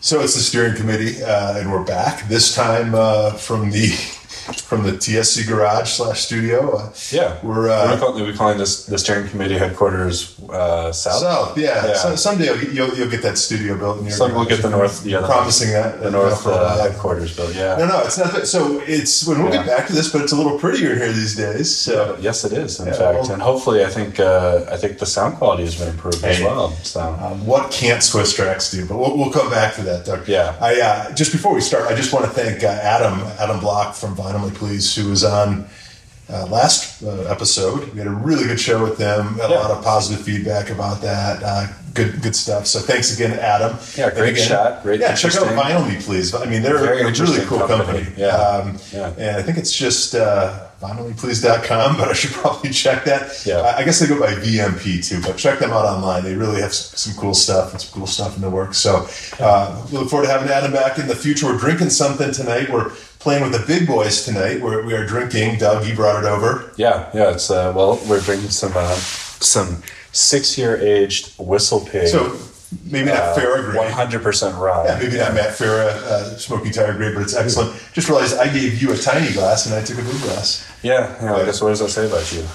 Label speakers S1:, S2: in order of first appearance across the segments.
S1: So it's the steering committee, and we're back this time from the TSC garage / studio.
S2: We're calling this the steering committee headquarters south.
S1: South, yeah. So someday you'll get that studio built.
S2: We'll get the north. Yeah,
S1: promising that
S2: the north headquarters built. Yeah.
S1: No, it's not. So we'll get back to this, but it's a little prettier here these days. So
S2: yes, it is. In fact, and hopefully, I think the sound quality has been improved as well. So
S1: what can't Swiss Tracks do? But we'll come back to that, Doug.
S2: Yeah.
S1: I just before we start, I just want to thank Adam Block from Vinyl Please, who was on last episode. We had a really good show with them. Had a lot of positive feedback about that. Good stuff. So thanks again, Adam.
S2: Yeah, great shot. Great.
S1: Yeah, check out Vinyl Me Please. I mean, they're a really cool company.
S2: Yeah.
S1: And I think it's just vinylmeplease.com, but I should probably check that.
S2: Yeah.
S1: I guess they go by VMP too, but check them out online. They really have some cool stuff and some cool stuff in the works. So we look forward to having Adam back in the future. We're drinking something tonight. We're playing with the big boys tonight. We are drinking. Doug, you brought it over.
S2: Yeah. It's we're drinking some 6-year aged Whistle Pig.
S1: So maybe not Farrah grade.
S2: 100% rye.
S1: Yeah, maybe not Matt Farrah Smoking Tire grade, but it's excellent. Just realized I gave you a tiny glass and I took a big glass.
S2: Yeah. I guess what does that say about you?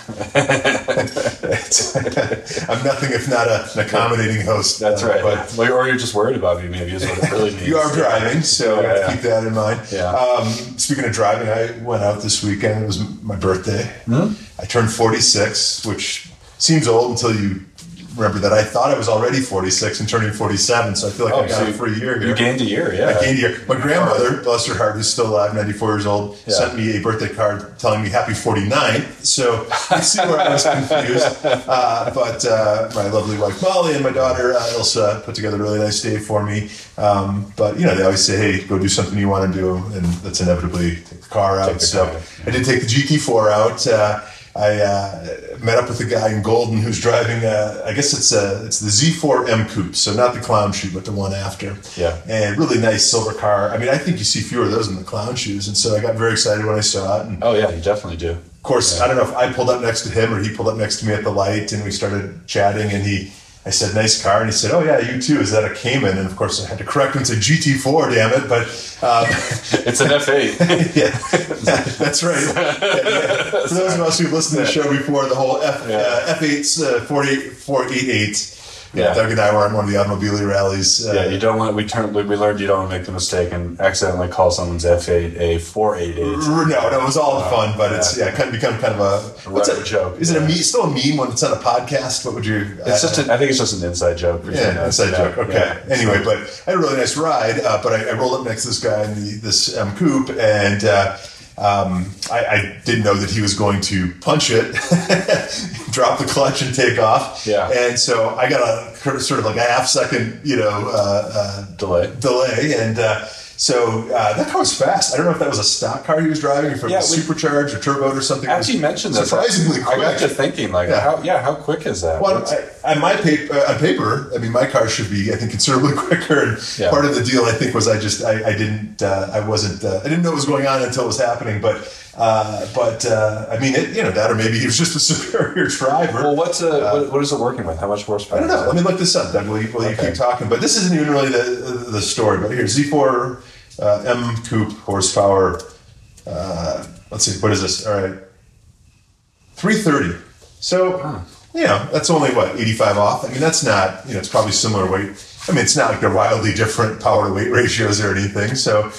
S1: I'm nothing if not an accommodating host.
S2: That's right. Or you're just worried about me, maybe is what it really means.
S1: You are driving, so keep that in mind.
S2: Yeah.
S1: Speaking of driving, I went out this weekend. It was my birthday. Mm-hmm. I turned 46, which seems old until you remember that I thought I was already 46 and turning 47, so I feel like I got it for a year here.
S2: You gained a year, yeah.
S1: I gained a year. My grandmother, bless her heart, who's still alive, 94 years old, sent me a birthday card telling me happy 49. So you see where I was confused. But my lovely wife Molly and my daughter Ilsa put together a really nice day for me. But they always say, hey, go do something you want to do, and that's inevitably take the car out. I did take the GT4 out. I met up with a guy in Golden who's driving, I guess it's the Z4 M Coupe, so not the clown shoe, but the one after.
S2: Yeah.
S1: And really nice silver car. I mean, I think you see fewer of those in the clown shoes, and so I got very excited when I saw it. And
S2: oh, yeah, you definitely do.
S1: Of course, I don't know if I pulled up next to him or he pulled up next to me at the light, and we started chatting, and I said, nice car. And he said, oh, yeah, you too. Is that a Cayman? And, of course, I had to correct him to GT4, damn it. But
S2: it's an F8.
S1: That's right. For those of us who've listened to the show before, the whole F8's 488. Yeah, Doug and I were on one of the automobile rallies.
S2: You don't want. We learned you don't want to make the mistake and accidentally call someone's F8 a 488.
S1: No, it was all fun, but it's kind of become kind of a
S2: joke.
S1: Is it still a meme when it's on a podcast? What would you?
S2: It's just. I think it's just an inside joke.
S1: Inside joke. Okay. Anyway, but I had a really nice ride. But I rolled up next to this guy in this M Coupe, and I didn't know that he was going to punch it, drop the clutch, and take off.
S2: Yeah.
S1: And so I got a sort of like a half-second, delay, and so that car was fast. I don't know if that was a stock car he was driving, if it was supercharged or turboed or something.
S2: As you mentioned that,
S1: surprisingly quick.
S2: I got to thinking, how quick is that?
S1: Well, on paper, I mean, my car should be, I think, considerably quicker. And part of the deal, I think, was I didn't know what was going on until it was happening. But I mean, that, or maybe he was just a superior driver.
S2: Well, what is it working with? How much horsepower?
S1: I don't know. Let me look this up, Doug. Will you keep talking? But this isn't even really the story. But here, Z4 M Coupe horsepower. Let's see. What is this? All right, 330. So that's only 85 off. I mean, that's not. It's probably similar weight. I mean, it's not like they're wildly different power to weight ratios or anything. So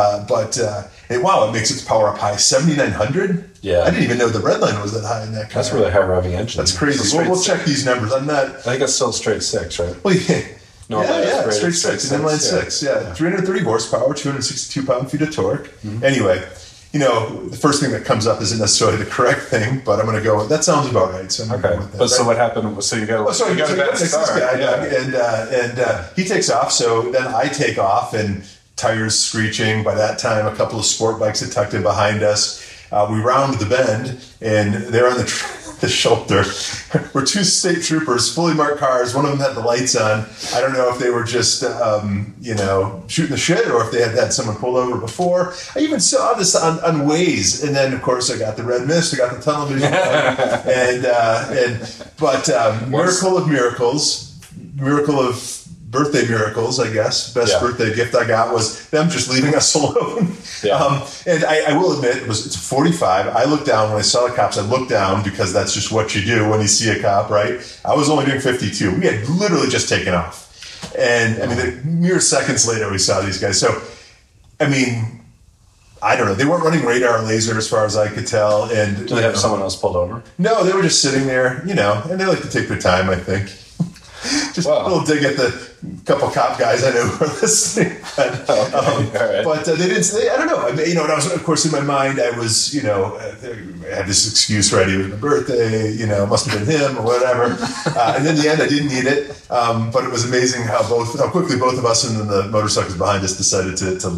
S1: it makes its power up high, 7,900.
S2: Yeah,
S1: I didn't even know the red line was that high in that car.
S2: That's really high revving engine.
S1: That's crazy. We'll check these numbers. I'm not.
S2: I think it's still straight 6, right?
S1: Well, straight 6, inline 6. Yeah, 330 horsepower, 262 pound-feet of torque. Mm-hmm. Anyway, the first thing that comes up isn't necessarily the correct thing, but I'm going to go with that. Sounds about right. So I'm going to go with that.
S2: But so what happened? So you got a bad start.
S1: And he takes off. So then I take off, and tires screeching. By that time, a couple of sport bikes had tucked in behind us. We round the bend, and they're on the shoulder. We're two state troopers, fully marked cars. One of them had the lights on. I don't know if they were just, shooting the shit, or if they had someone pulled over before. I even saw this on Waze, and then of course I got the red mist, I got the tunnel vision, but miracle of miracles, miracle of birthday miracles, I guess. Best birthday gift I got was them just leaving us alone. And I will admit, it's 45. I looked down when I saw the cops. I looked down because that's just what you do when you see a cop, right? I was only doing 52. We had literally just taken off. And, I mean, the mere seconds later, we saw these guys. So, I mean, I don't know. They weren't running radar laser as far as I could tell. And
S2: did they have someone else pulled over?
S1: No, they were just sitting there, and they like to take their time, I think. Just a little dig at the couple cop guys I know who are listening. But, but they didn't say, I don't know. I mean, and I was, of course, in my mind, I was, I had this excuse ready. It was my birthday, it must have been him or whatever. And in the end, I didn't need it. But it was amazing how quickly both of us and then the motorcycles behind us decided to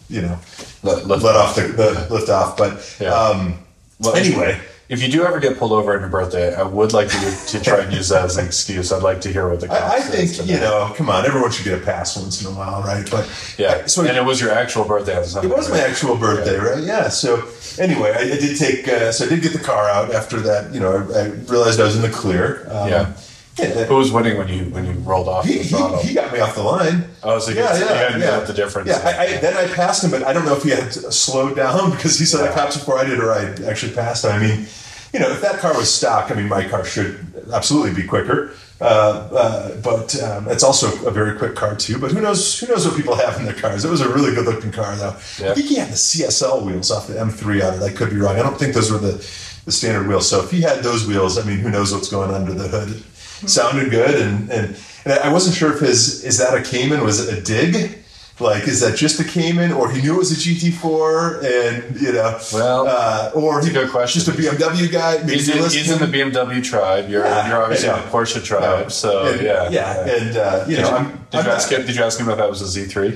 S1: lift off. But anyway.
S2: If you do ever get pulled over on your birthday, I would like you to try and use that as an excuse. I'd like to hear what the cops
S1: I think, come on, everyone should get a pass once in a while, right? But
S2: so and it was your actual birthday at the time.
S1: It was my actual birthday, right? Yeah. So anyway, I did take, I did get the car out after that. I realized I was in the clear.
S2: Who was winning when you rolled off the throttle?
S1: He got me off the line.
S2: Oh, so you got the difference.
S1: Yeah, then I passed him, but I don't know if he had slowed down because he saw the cops before I did, or I actually passed him. I mean, if that car was stock, I mean, my car should absolutely be quicker. But it's also a very quick car too. But who knows what people have in their cars? It was a really good looking car though. Yeah. I think he had the CSL wheels off the M3 on it. I could be wrong. I don't think those were the standard wheels. So if he had those wheels, I mean, who knows what's going under the hood? Sounded good, and I wasn't sure if is that a Cayman? Was it a dig? Like, is that just a Cayman, or he knew it was a GT4, and or
S2: that's a good question.
S1: Just a BMW guy. Maybe
S2: he's in the BMW tribe. You're obviously in the Porsche tribe. So
S1: and,
S2: did you ask him if that was a Z3?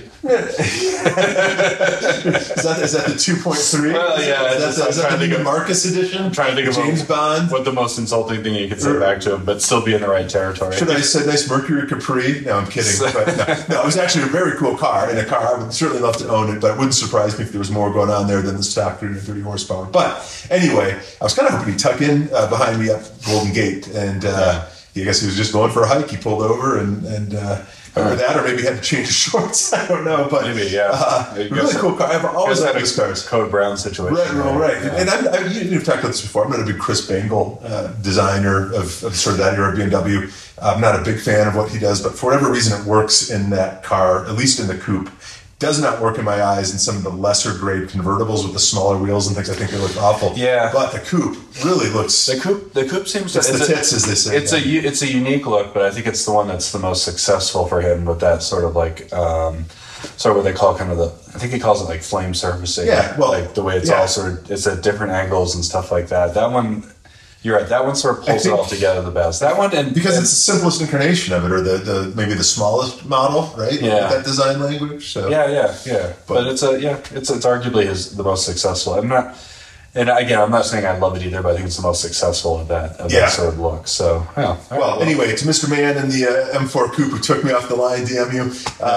S1: is that the 2.3?
S2: Well,
S1: is that the Marcus edition?
S2: I'm trying to think of
S1: James Bond.
S2: What the most insulting thing you could say back to him, but still be in the right territory.
S1: Should I say nice Mercury Capri? No, I'm kidding. But no, it was actually a very cool car. And a car, I would certainly love to own it, but it wouldn't surprise me if there was more going on there than the stock 330 horsepower. But anyway, I was kind of hoping he'd tuck in behind me up Golden Gate, and I guess he was just going for a hike. He pulled over and or that, or maybe he had to change his shorts. I don't know, but
S2: maybe,
S1: really cool car. I've always liked these cars.
S2: Code Brown situation.
S1: Right. Yeah. And you've talked about this before. I'm not a big Chris Bangle designer of sort of that era of BMW. I'm not a big fan of what he does, but for whatever reason, it works in that car, at least in the coupe. Does not work in my eyes in some of the lesser grade convertibles with the smaller wheels and things. I think they look awful.
S2: Yeah,
S1: but the coupe really looks.
S2: The coupe seems to.
S1: It's the tits, as they say.
S2: It's a unique look, but I think it's the one that's the most successful for him with that sort of like. Sort of what they call kind of I think he calls it like flame surfacing.
S1: Yeah, well,
S2: like the way it's all sort of, it's at different angles and stuff like that. That one. You're right. That one sort of pulls it all together the best. That one,
S1: because it's the simplest incarnation of it, or the maybe the smallest model, right?
S2: Yeah.
S1: With that design language. So
S2: yeah. But it's arguably the most successful. I'm not saying I love it either, but I think it's the most successful of that sort of look. So
S1: anyway, to Mr. Mann and the M4 Coupe who took me off the line, damn you.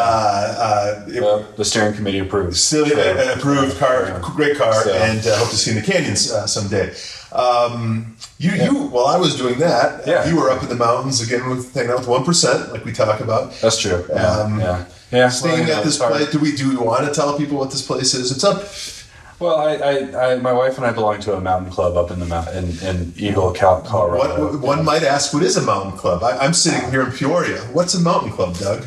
S2: The steering committee approved.
S1: Still approved car, great car, and hope to see you in the canyons someday. While I was doing that, you were up in the mountains again hanging out with 1%, like we talk about.
S2: That's true.
S1: Staying at this place. Do we want to tell people what this place is? It's up.
S2: Well, I my wife and I belong to a mountain club up in in Eagle, Colorado.
S1: One might ask, what is a mountain club? I'm sitting here in Peoria. What's a mountain club, Doug?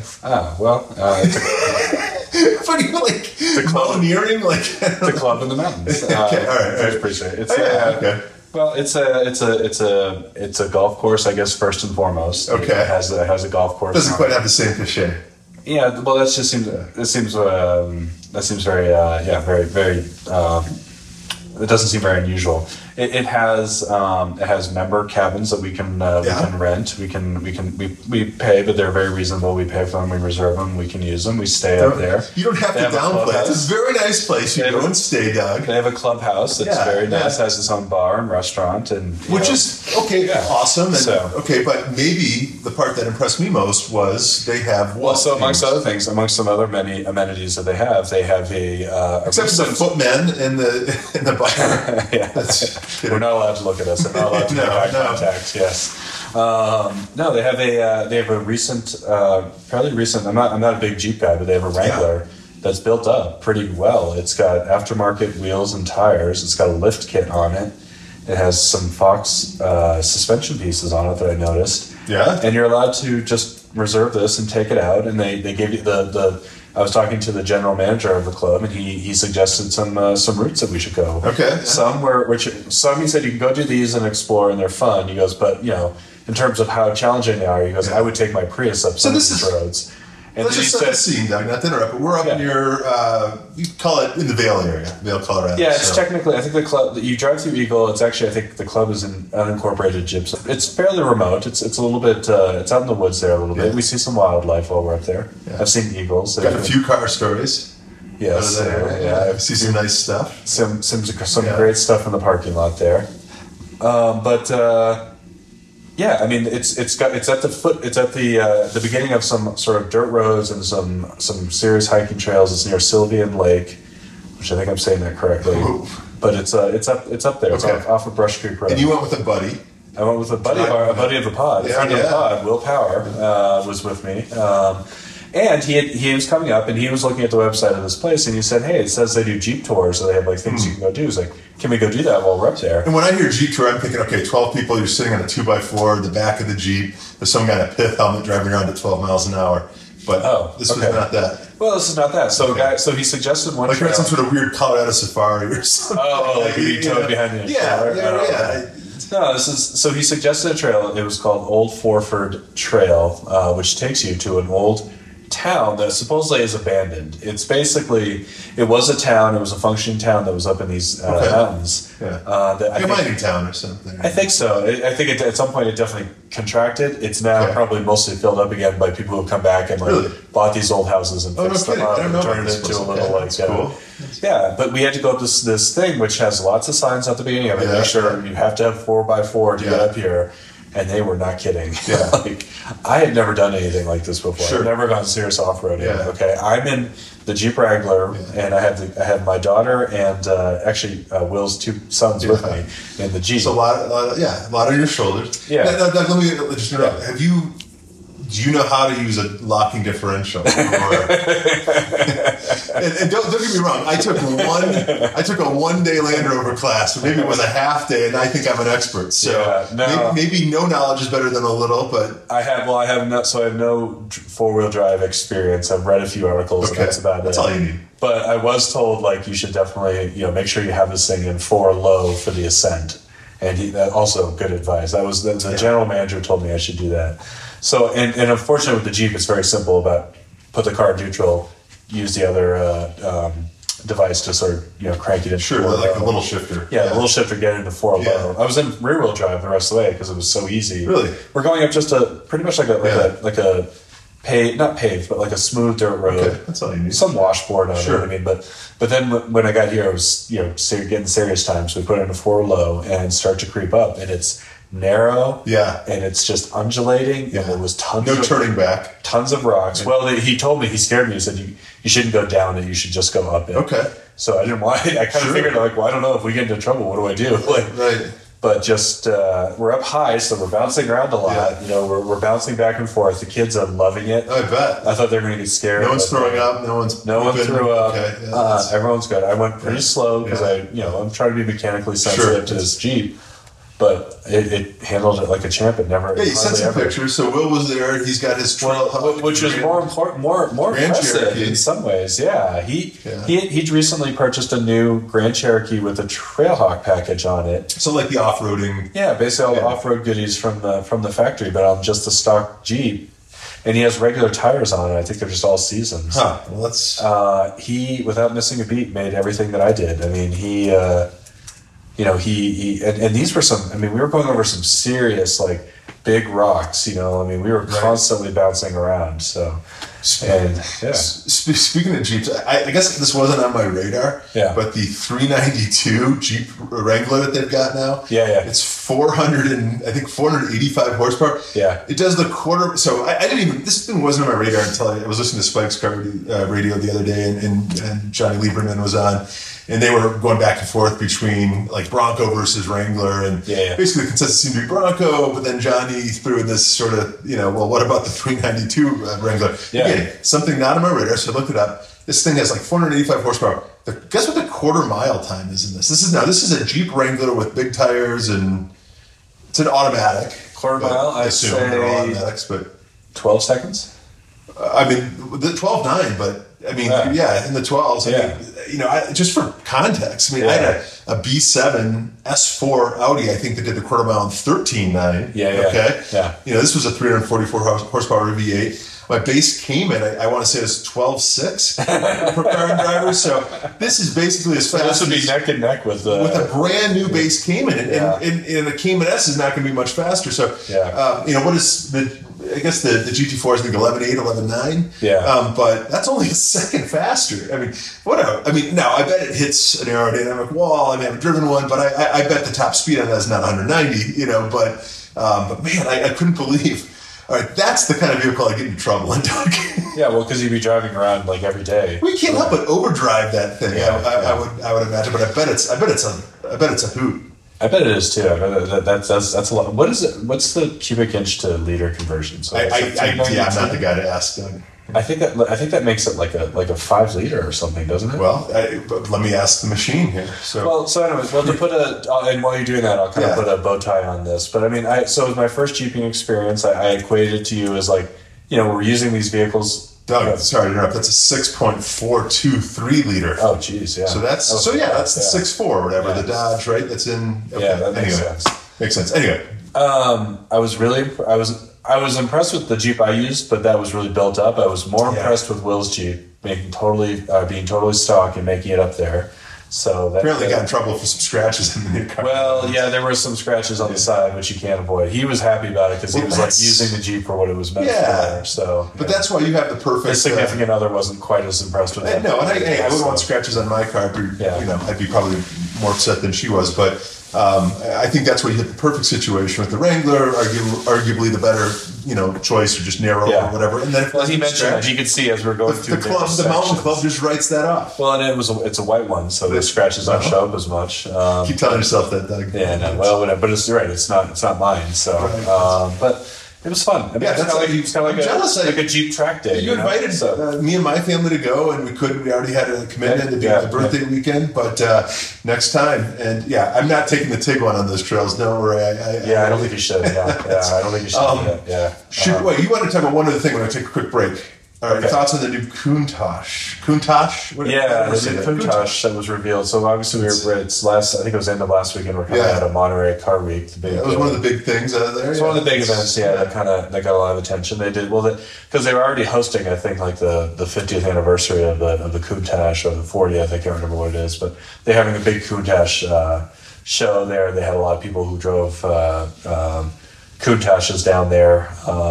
S2: It's
S1: a club. Mountaineering,
S2: it's a club in the mountains.
S1: Okay, all right.
S2: I appreciate it. Okay. Well, it's a golf course, I guess, first and foremost.
S1: Okay.
S2: It has a golf course.
S1: Doesn't quite have the same cachet.
S2: Yeah, well, that seems very very very. It doesn't seem very unusual. It has member cabins that we can rent. We pay, but they're very reasonable. We pay for them. We reserve them. We can use them. We stay up there.
S1: You don't have to downplay it. It's a very nice place. You go and stay, Doug.
S2: They have a clubhouse that's very nice. Has its own bar and restaurant, and
S1: which is awesome. And, but maybe the part that impressed me most was they have
S2: so amongst other things, amongst some other many amenities that they have a
S1: except for the footmen in the bar.
S2: We're not allowed to look at us. They're not allowed to make eye contact. Yes. No, they have a recent, fairly recent. I'm not a big Jeep guy, but they have a Wrangler that's built up pretty well. It's got aftermarket wheels and tires. It's got a lift kit on it. It has some Fox suspension pieces on it that I noticed.
S1: Yeah.
S2: And you're allowed to just reserve this and take it out. And they gave you the I was talking to the general manager of the club, and he suggested some routes that we should go.
S1: Okay. Yeah.
S2: Some he said you can go do these and explore, and they're fun. He goes, but in terms of how challenging they are, he goes, I would take my Prius up some of these roads. And
S1: let's just set the scene, Doug. Not to interrupt, but we're up near, we call it in the Vale area, Vale, Colorado.
S2: Yeah, it's technically, I think the club, you drive through Eagle, it's actually, I think the club is in unincorporated gypsum. It's fairly remote. It's a little bit, it's out in the woods there a little bit. We see some wildlife while we're up there. Yeah. I've seen eagles.
S1: Got a few car stories.
S2: Yes.
S1: I see some nice stuff.
S2: Some great stuff in the parking lot there. Yeah, I mean it's at the beginning of some sort of dirt roads and some serious hiking trails. It's near Sylvian Lake, which I think I'm saying that correctly. Ooh. But it's up there. It's off of Brush Creek Road.
S1: And you went with a buddy.
S2: I went with a buddy of the pod, a friend of the pod, Will Power, was with me. And he was coming up and he was looking at the website of this place and he said, hey, it says they do Jeep tours, so they have like things you can go do. He's like, can we go do that while we're up there?
S1: And when I hear Jeep tour, I'm thinking, okay, 12 people, you're sitting on a 2x4, the back of the Jeep, there's some guy in a pith helmet driving around at 12 miles an hour. But this was not that.
S2: Well, this is not that. So so he suggested one trail.
S1: Like some sort of weird Colorado safari or something.
S2: Like you'd be towed behind you.
S1: Yeah.
S2: No, so he suggested a trail. It was called Old Forford Trail, which takes you to an old town that supposedly is abandoned. It's basically, it was a town, it was a functioning town that was up in these mountains.
S1: Yeah. Like a mining town or something.
S2: I think so. I think at some point it definitely contracted. It's now probably mostly filled up again by people who have come back and bought these old houses and fixed them up and turned it into a little cool. Yeah, but we had to go up this thing which has lots of signs at the beginning of it. Make sure you have to have 4x4 to get up here. And they were not kidding. Yeah. Like, I had never done anything like this before. Sure. I've never gone serious off-roading. Yeah. Okay, I'm in the Jeep Wrangler, and I had my daughter and actually Will's two sons with me in the Jeep.
S1: So a lot on your shoulders.
S2: Yeah.
S1: Now, Doug, let me just interrupt. Do you know how to use a locking differential? and don't get me wrong. I took a 1 day Land Rover class, or maybe it was a half day, and I think I'm an expert. So maybe no knowledge is better than a little. But
S2: I have no 4-wheel drive experience. I've read a few articles, and that's about it.
S1: That's all you need.
S2: But I was told you should definitely make sure you have this thing in 4 low for the ascent, and that also good advice. That was the general manager told me I should do that. So, and unfortunately with the Jeep, it's very simple about put the car in neutral, use the other device to sort of, crank it in.
S1: Sure, like a little shifter.
S2: Yeah, a little shifter, get it into 4 low. I was in rear wheel drive the rest of the way because it was so easy.
S1: Really?
S2: We're going up just pretty much like a not paved, but like a smooth dirt road.
S1: Okay, that's all you need.
S2: Some washboard on it, I mean, but then when I got here, it was, getting serious time. So we put it into 4 low and start to creep up, and it's narrow, and it's just undulating, and there was
S1: turning back,
S2: tons of rocks. Well, he told me, he scared me. He said you shouldn't go down it, you should just go up it.
S1: Okay.
S2: So I didn't want. I kind of figured I don't know if we get into trouble, what do I do?
S1: Right.
S2: But just we're up high, so we're bouncing around a lot. Yeah. We're bouncing back and forth. The kids are loving it.
S1: I bet.
S2: I thought they were going to get scared.
S1: No one's throwing up. No one
S2: threw up. Okay. Everyone's good. I went pretty slow because I'm trying to be mechanically sensitive to this Jeep. But it handled it like a champ. It never.
S1: Yeah, you sent some pictures. So Will was there. He's got his trail,
S2: which was more important, more impressive in some ways. Yeah, he recently purchased a new Grand Cherokee with a Trailhawk package on it.
S1: So like the off-roading.
S2: Yeah, basically all the off-road goodies from the factory, but on just the stock Jeep. And he has regular tires on it. I think they're just all seasons.
S1: Huh. Well, that's.
S2: He, without missing a beat, made everything that I did. I mean, he these were some, we were going over some serious, big rocks, we were constantly bouncing around, so,
S1: Speaking of Jeeps, I guess this wasn't on my radar, but the 392 Jeep Wrangler that they've got now, it's 485 horsepower.
S2: Yeah.
S1: It does the quarter, so I didn't even, this thing wasn't on my radar until I was listening to Spike's car radio the other day, and Johnny Lieberman was on. And they were going back and forth between Bronco versus Wrangler, and basically the consensus seemed to be Bronco. But then Johnny me through in this sort of, well, what about the 392 Wrangler?
S2: Yeah.
S1: Again, something not on my radar, so I looked it up. This thing has like 485 horsepower. Guess what the quarter mile time is in this? This is a Jeep Wrangler with big tires, and it's an automatic.
S2: Quarter mile,
S1: I assume they're all automatics, but
S2: 12 seconds.
S1: I mean, the 12.9, but I mean, in the 12s. I mean, just for context, I mean, I had a B7 S4 Audi, I think, that did the quarter mile in 13.9. Okay.
S2: Yeah.
S1: This was a 344 horsepower V8. My base Cayman, I want to say, is 12.6 for car and drivers. So this is basically as fast.
S2: This would be neck and neck with
S1: a brand new base Cayman, and the Cayman S is not going to be much faster. So, what is the? I guess the GT4 is like 11.8, 11.9.
S2: Yeah.
S1: But that's only a second faster. I mean, now I bet it hits an aerodynamic wall. I mean, I haven't driven one, but I bet the top speed on that is not 190. But man, I couldn't believe. All right, that's the kind of vehicle I get into trouble in, Doug.
S2: Yeah, well, because you'd be driving around like every day.
S1: We can't help but overdrive that thing. I would imagine, but I bet it's a hoot.
S2: I bet it is too. I bet that's a lot. What is it? What's the cubic inch to liter conversion? So
S1: I'm not the guy to ask, Doug.
S2: I think that makes it like a 5 liter or something, doesn't it?
S1: Well, let me ask the machine here. So
S2: anyways, to put and while you're doing that, I'll kind of put a bow tie on this. But I mean, so with my first Jeeping experience, I equated it to you as like, we're using these vehicles.
S1: Doug, sorry to interrupt. That's a 6.423 liter.
S2: Oh, geez, yeah.
S1: So that's the 6.4 or whatever, the Dodge, right? That's in. Okay.
S2: Yeah, that makes sense.
S1: Makes sense. Anyway,
S2: I was impressed with the Jeep I used, but that was really built up. I was more impressed with Will's Jeep, being totally stock and making it up there. So that
S1: apparently got in trouble for some scratches in the new car.
S2: Well, yeah, there were some scratches on the side, which you can't avoid. He was happy about it because he was like using the Jeep for what it was meant for. So,
S1: but that's why you have the perfect.
S2: His significant other wasn't quite as impressed with that.
S1: No, and I wouldn't want scratches on my car. I'd be probably more upset than she was, but. I think that's where you hit the perfect situation with the Wrangler, arguably the better, choice, or just narrow or whatever. And then
S2: he mentioned that you could see as we're going through
S1: the Mountain Club just writes that off.
S2: Well, and it's a white one, so the scratches don't show up as much.
S1: Keep telling yourself that, Doug.
S2: Yeah, no, well, whatever. But it's right. It's not mine. So, but. It was fun. I mean, it's kind of like a Jeep track day.
S1: You invited me and my family to go, and we couldn't. We already had a commitment to be my birthday weekend, but next time. And I'm not taking the TIG one on those trails. Don't worry.
S2: I don't think you should. I don't think you should.
S1: Wait, you want to talk about one other thing when I take a quick break? All right, thoughts on the new Countach? Countach?
S2: The new Countach that was revealed. So obviously I think it was end of last weekend. We're coming out of Monterey Car Week.
S1: That was one of the big things out there.
S2: It's one of the big events, that got a lot of attention. They did because they were already hosting, I think, like the 50th anniversary of the Countach, or the 40th. I can't remember what it is, but they're having a big Countach show there. They had a lot of people who drove Countaches down there.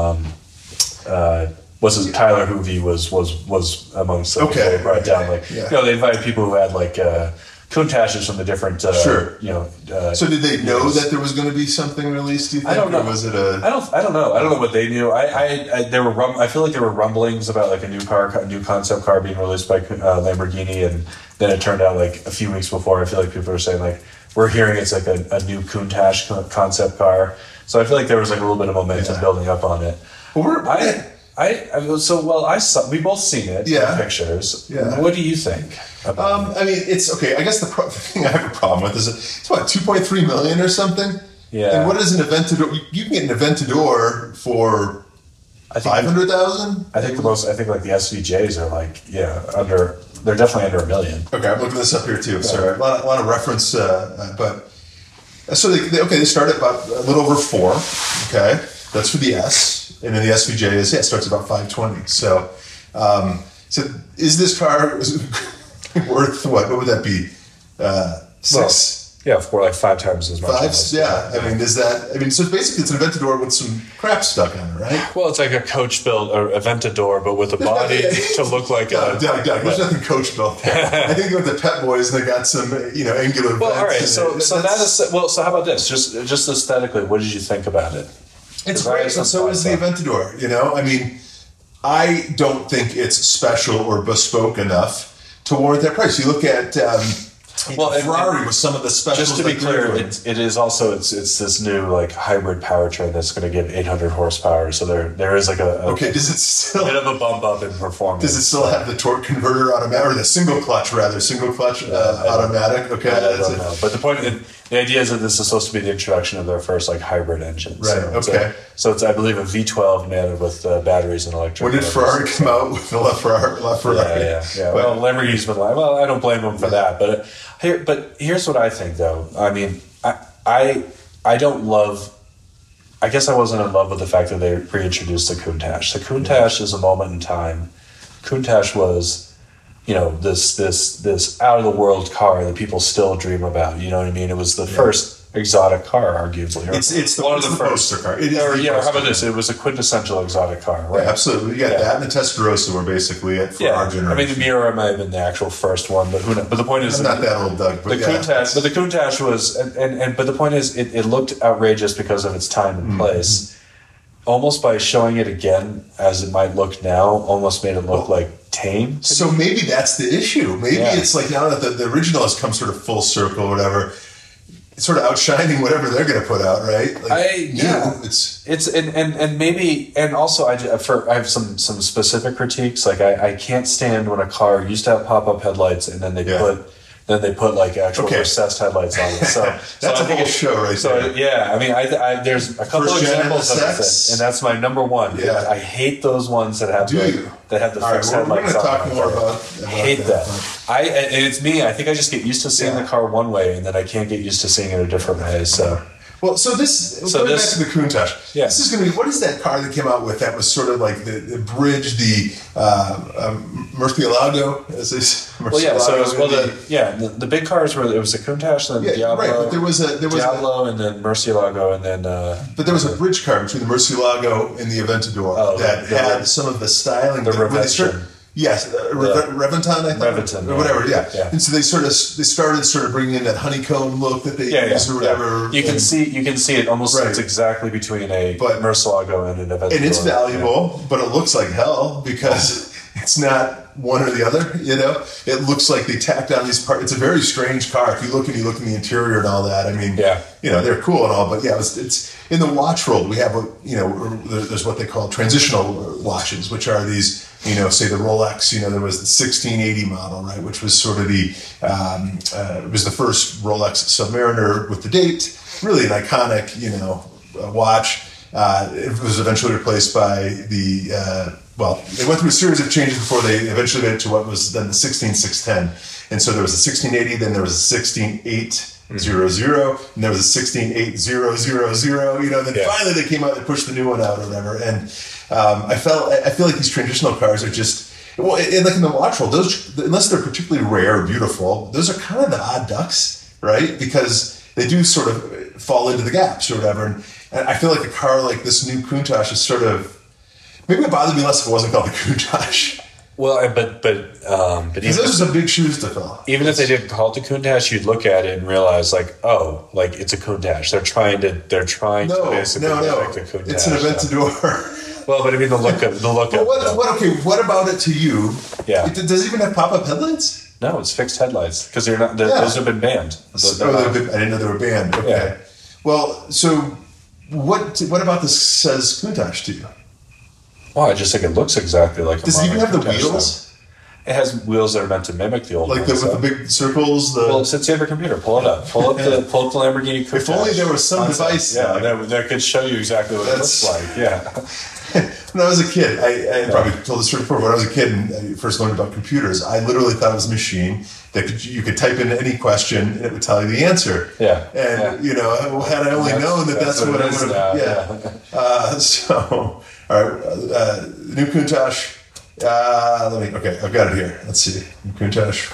S2: Tyler Hoovey was amongst the people they brought down. They invited people who had Countaches from the different.
S1: Sure. So did they know that there was going to be something released? Do you think?
S2: I don't know.
S1: Or was it a?
S2: I don't know. I don't know what they knew. I feel like there were rumblings about like a new concept car being released by Lamborghini, and then it turned out like a few weeks before. I feel like people were saying like we're hearing it's like a new Countach concept car. So I feel like there was like a little bit of momentum building up on it.
S1: Well,
S2: we both seen it in pictures. Yeah. What do you think about it?
S1: I mean, it's okay. I guess the thing I have a problem with is it's what, 2.3 million or something. Yeah. And what is an Aventador? You can get an Aventador for 500,000.
S2: I think like the SVJs are like under. They're definitely under $1 million.
S1: Okay, I'm looking this up here too. Sorry, a lot of reference, but so they start at about a little over 4. Okay, that's for the S, and then the SVJ it starts at about 520. So is this car worth what? What would that be? 6.
S2: For like 5 times as much.
S1: 5, I mean, so basically it's an Aventador with some crap stuck on it, right?
S2: Well, it's like a coach built or Aventador, but with a body to look like
S1: there's nothing coach built there. I think with the Pet Boys, they got some, angular.
S2: Well, all right. So how about this? Just aesthetically, what did you think about it?
S1: It's great. So is the Aventador. I mean, I don't think it's special or bespoke enough to warrant that price. You look at. Ferrari with some of the specials.
S2: Just to be clear, it is also it's this new like hybrid powertrain that's going to give 800 horsepower. So there is like a
S1: does it still
S2: bit of a bump up in performance?
S1: Does it still have the torque converter automatic, or the single clutch automatic? Okay,
S2: I don't know. But the idea is that this is supposed to be the introduction of their first like hybrid engine.
S1: Right.
S2: So it's I believe a V12 mounted with batteries and electric.
S1: When did Ferrari come out with the left Ferrari?
S2: Yeah. Well, Lamborghini's been like, well, I don't blame them for that. But here's what I think, though. I mean, I don't love. I guess I wasn't in love with the fact that they reintroduced the Countach. The Countach is a moment in time. Countach was, this out of the world car that people still dream about. You know what I mean? It was the first exotic car, arguably.
S1: It's one of the poster car. It is
S2: how about this? It was a quintessential exotic car, right?
S1: Yeah, absolutely. You got that and the Testarossa were basically it for our generation.
S2: I mean, the Miura might have been the actual first one, but who knows? But the point is,
S1: I'm not that old, Doug. But
S2: the Countach was, but the point is, it looked outrageous because of its time and place. Almost by showing it again as it might look now, almost made it look like tame.
S1: So maybe that's the issue. Maybe it's like now that the original has come sort of full circle, or whatever. It's sort of outshining whatever they're going to put out, right?
S2: It's maybe, and also I have some specific critiques. Like I can't stand when a car used to have pop-up headlights and then they put like actual recessed headlights on it. So
S1: that's a whole show, right?
S2: So yeah, I mean, I there's a couple of examples of it, and that's my number one.
S1: Yeah.
S2: I hate those ones that have the fixed headlights on.
S1: We're going to talk more about.
S2: I hate that. And it's me. I think I just get used to seeing the car one way, and then I can't get used to seeing it a different way. So.
S1: Well, going back to the Countach, this is going to be, what is that car that came out with that was sort of like the bridge, the Murcielago?
S2: The big cars were, it was the Countach, then Diablo.
S1: Right, but there was
S2: Diablo, and then Murcielago, and then...
S1: but there was a bridge car between the Murcielago and the Aventador that had some of the styling.
S2: The Revention.
S1: Yes, Reventon, I think.
S2: Reventon,
S1: or whatever, yeah. And so they started bringing in that honeycomb look that they use or whatever.
S2: You can see it almost. It's exactly between a Murcielago and an Aventador.
S1: And it's valuable, but it looks like hell because it's not one or the other. It looks like they tacked on these parts. It's a very strange car. If you look in the interior and all that. I mean, they're cool and all, but it's in the watch world. We have there's what they call transitional watches, which are these. Say the Rolex, there was the 1680 model, right, which was sort of it was the first Rolex Submariner with the date, really an iconic, watch. It was eventually replaced by they went through a series of changes before they eventually made it to what was then the 16610. And so there was a 1680, then there was a 16800, and there was a 16800, then finally they came out and pushed the new one out or whatever. And I feel like these transitional cars are just, like in the watch world, those, unless they're particularly rare or beautiful, those are kind of the odd ducks, right? Because they do sort of fall into the gaps or whatever. And I feel like a car like this new Countach is sort of, maybe it would bother me less if it wasn't called the Countach.
S2: Well, but
S1: those are some big shoes to fill.
S2: Even if they didn't call it the Countach, you'd look at it and realize, it's a Countach. They're trying to basically make the Countach.
S1: It's an Aventador.
S2: Well, but I mean the look of.
S1: What about it to you?
S2: Yeah.
S1: Does it even have pop-up headlights?
S2: No, it's fixed headlights because they're not. Those have been banned.
S1: I didn't know they were banned. Okay. Yeah. Well, so what about this says Countach to you?
S2: Well, I just think it looks exactly like.
S1: Does it even have the wheels?
S2: It has wheels that are meant to mimic the old ones.
S1: With the big circles?
S2: Well, since you have your computer, pull it up. Pull up the Lamborghini Countach.
S1: If only there was some device.
S2: Yeah, that could show you exactly what it looks like. Yeah.
S1: When I was a kid, I probably told this story before. When I was a kid and I first learned about computers, I literally thought it was a machine that you could type in any question and it would tell you the answer.
S2: Yeah.
S1: And had I only known that's what I would have. So, all right, new Countach. I've got it here. Let's see, new Countach.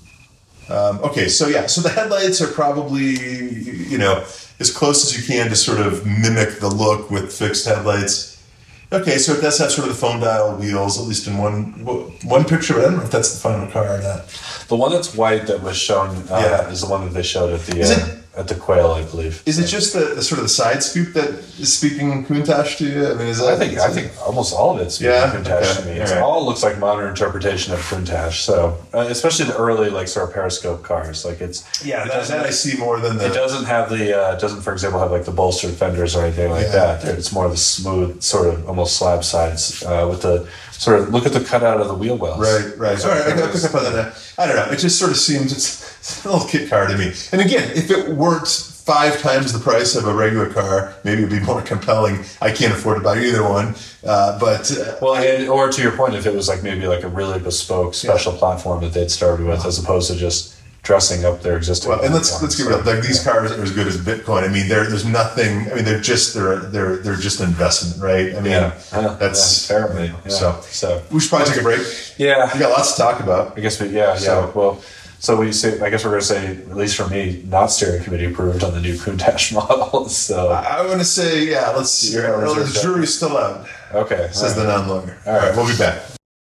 S1: So the headlights are probably as close as you can to sort of mimic the look with fixed headlights. Okay, so it does have sort of the phone dial wheels, at least in one picture. But I don't know if that's the final car or not.
S2: The one that's white that was shown is the one that they showed at the. at the Quail, I believe.
S1: Is it just the sort of the side scoop that is speaking Countach to you? I mean, is that?
S2: I think almost all of it's speaking Countach to me. It all looks like modern interpretation of Countach. So especially the early like sort of periscope cars, like it's
S1: that I see more than the.
S2: It doesn't have the doesn't, for example, have like the bolstered fenders or anything like that. It's more of the smooth sort of almost slab sides with the sort of look at the cutout of the wheel wells.
S1: Right. Sorry, I got to pick up on that. I don't know. It just sort of seems it's a little kit car to me. And again, if it weren't 5 times the price of a regular car, maybe it'd be more compelling. I can't afford to buy either one.
S2: Or to your point, if it was like maybe like a really bespoke special platform that they'd started with, as opposed to just dressing up their existing.
S1: Well, and let's get real. Like these cars are as good as Bitcoin. I mean, there's nothing. I mean, they're just an investment, right? I mean, that's
S2: terribly.
S1: So we should probably take a break.
S2: Yeah,
S1: we got lots to talk about.
S2: I guess Well. So we say, I guess we're going to say, at least for me, not steering committee approved on the new Countach model. So
S1: I want to say, let's. The jury's still out.
S2: Okay,
S1: says the non-lawyer. All right, we'll be back.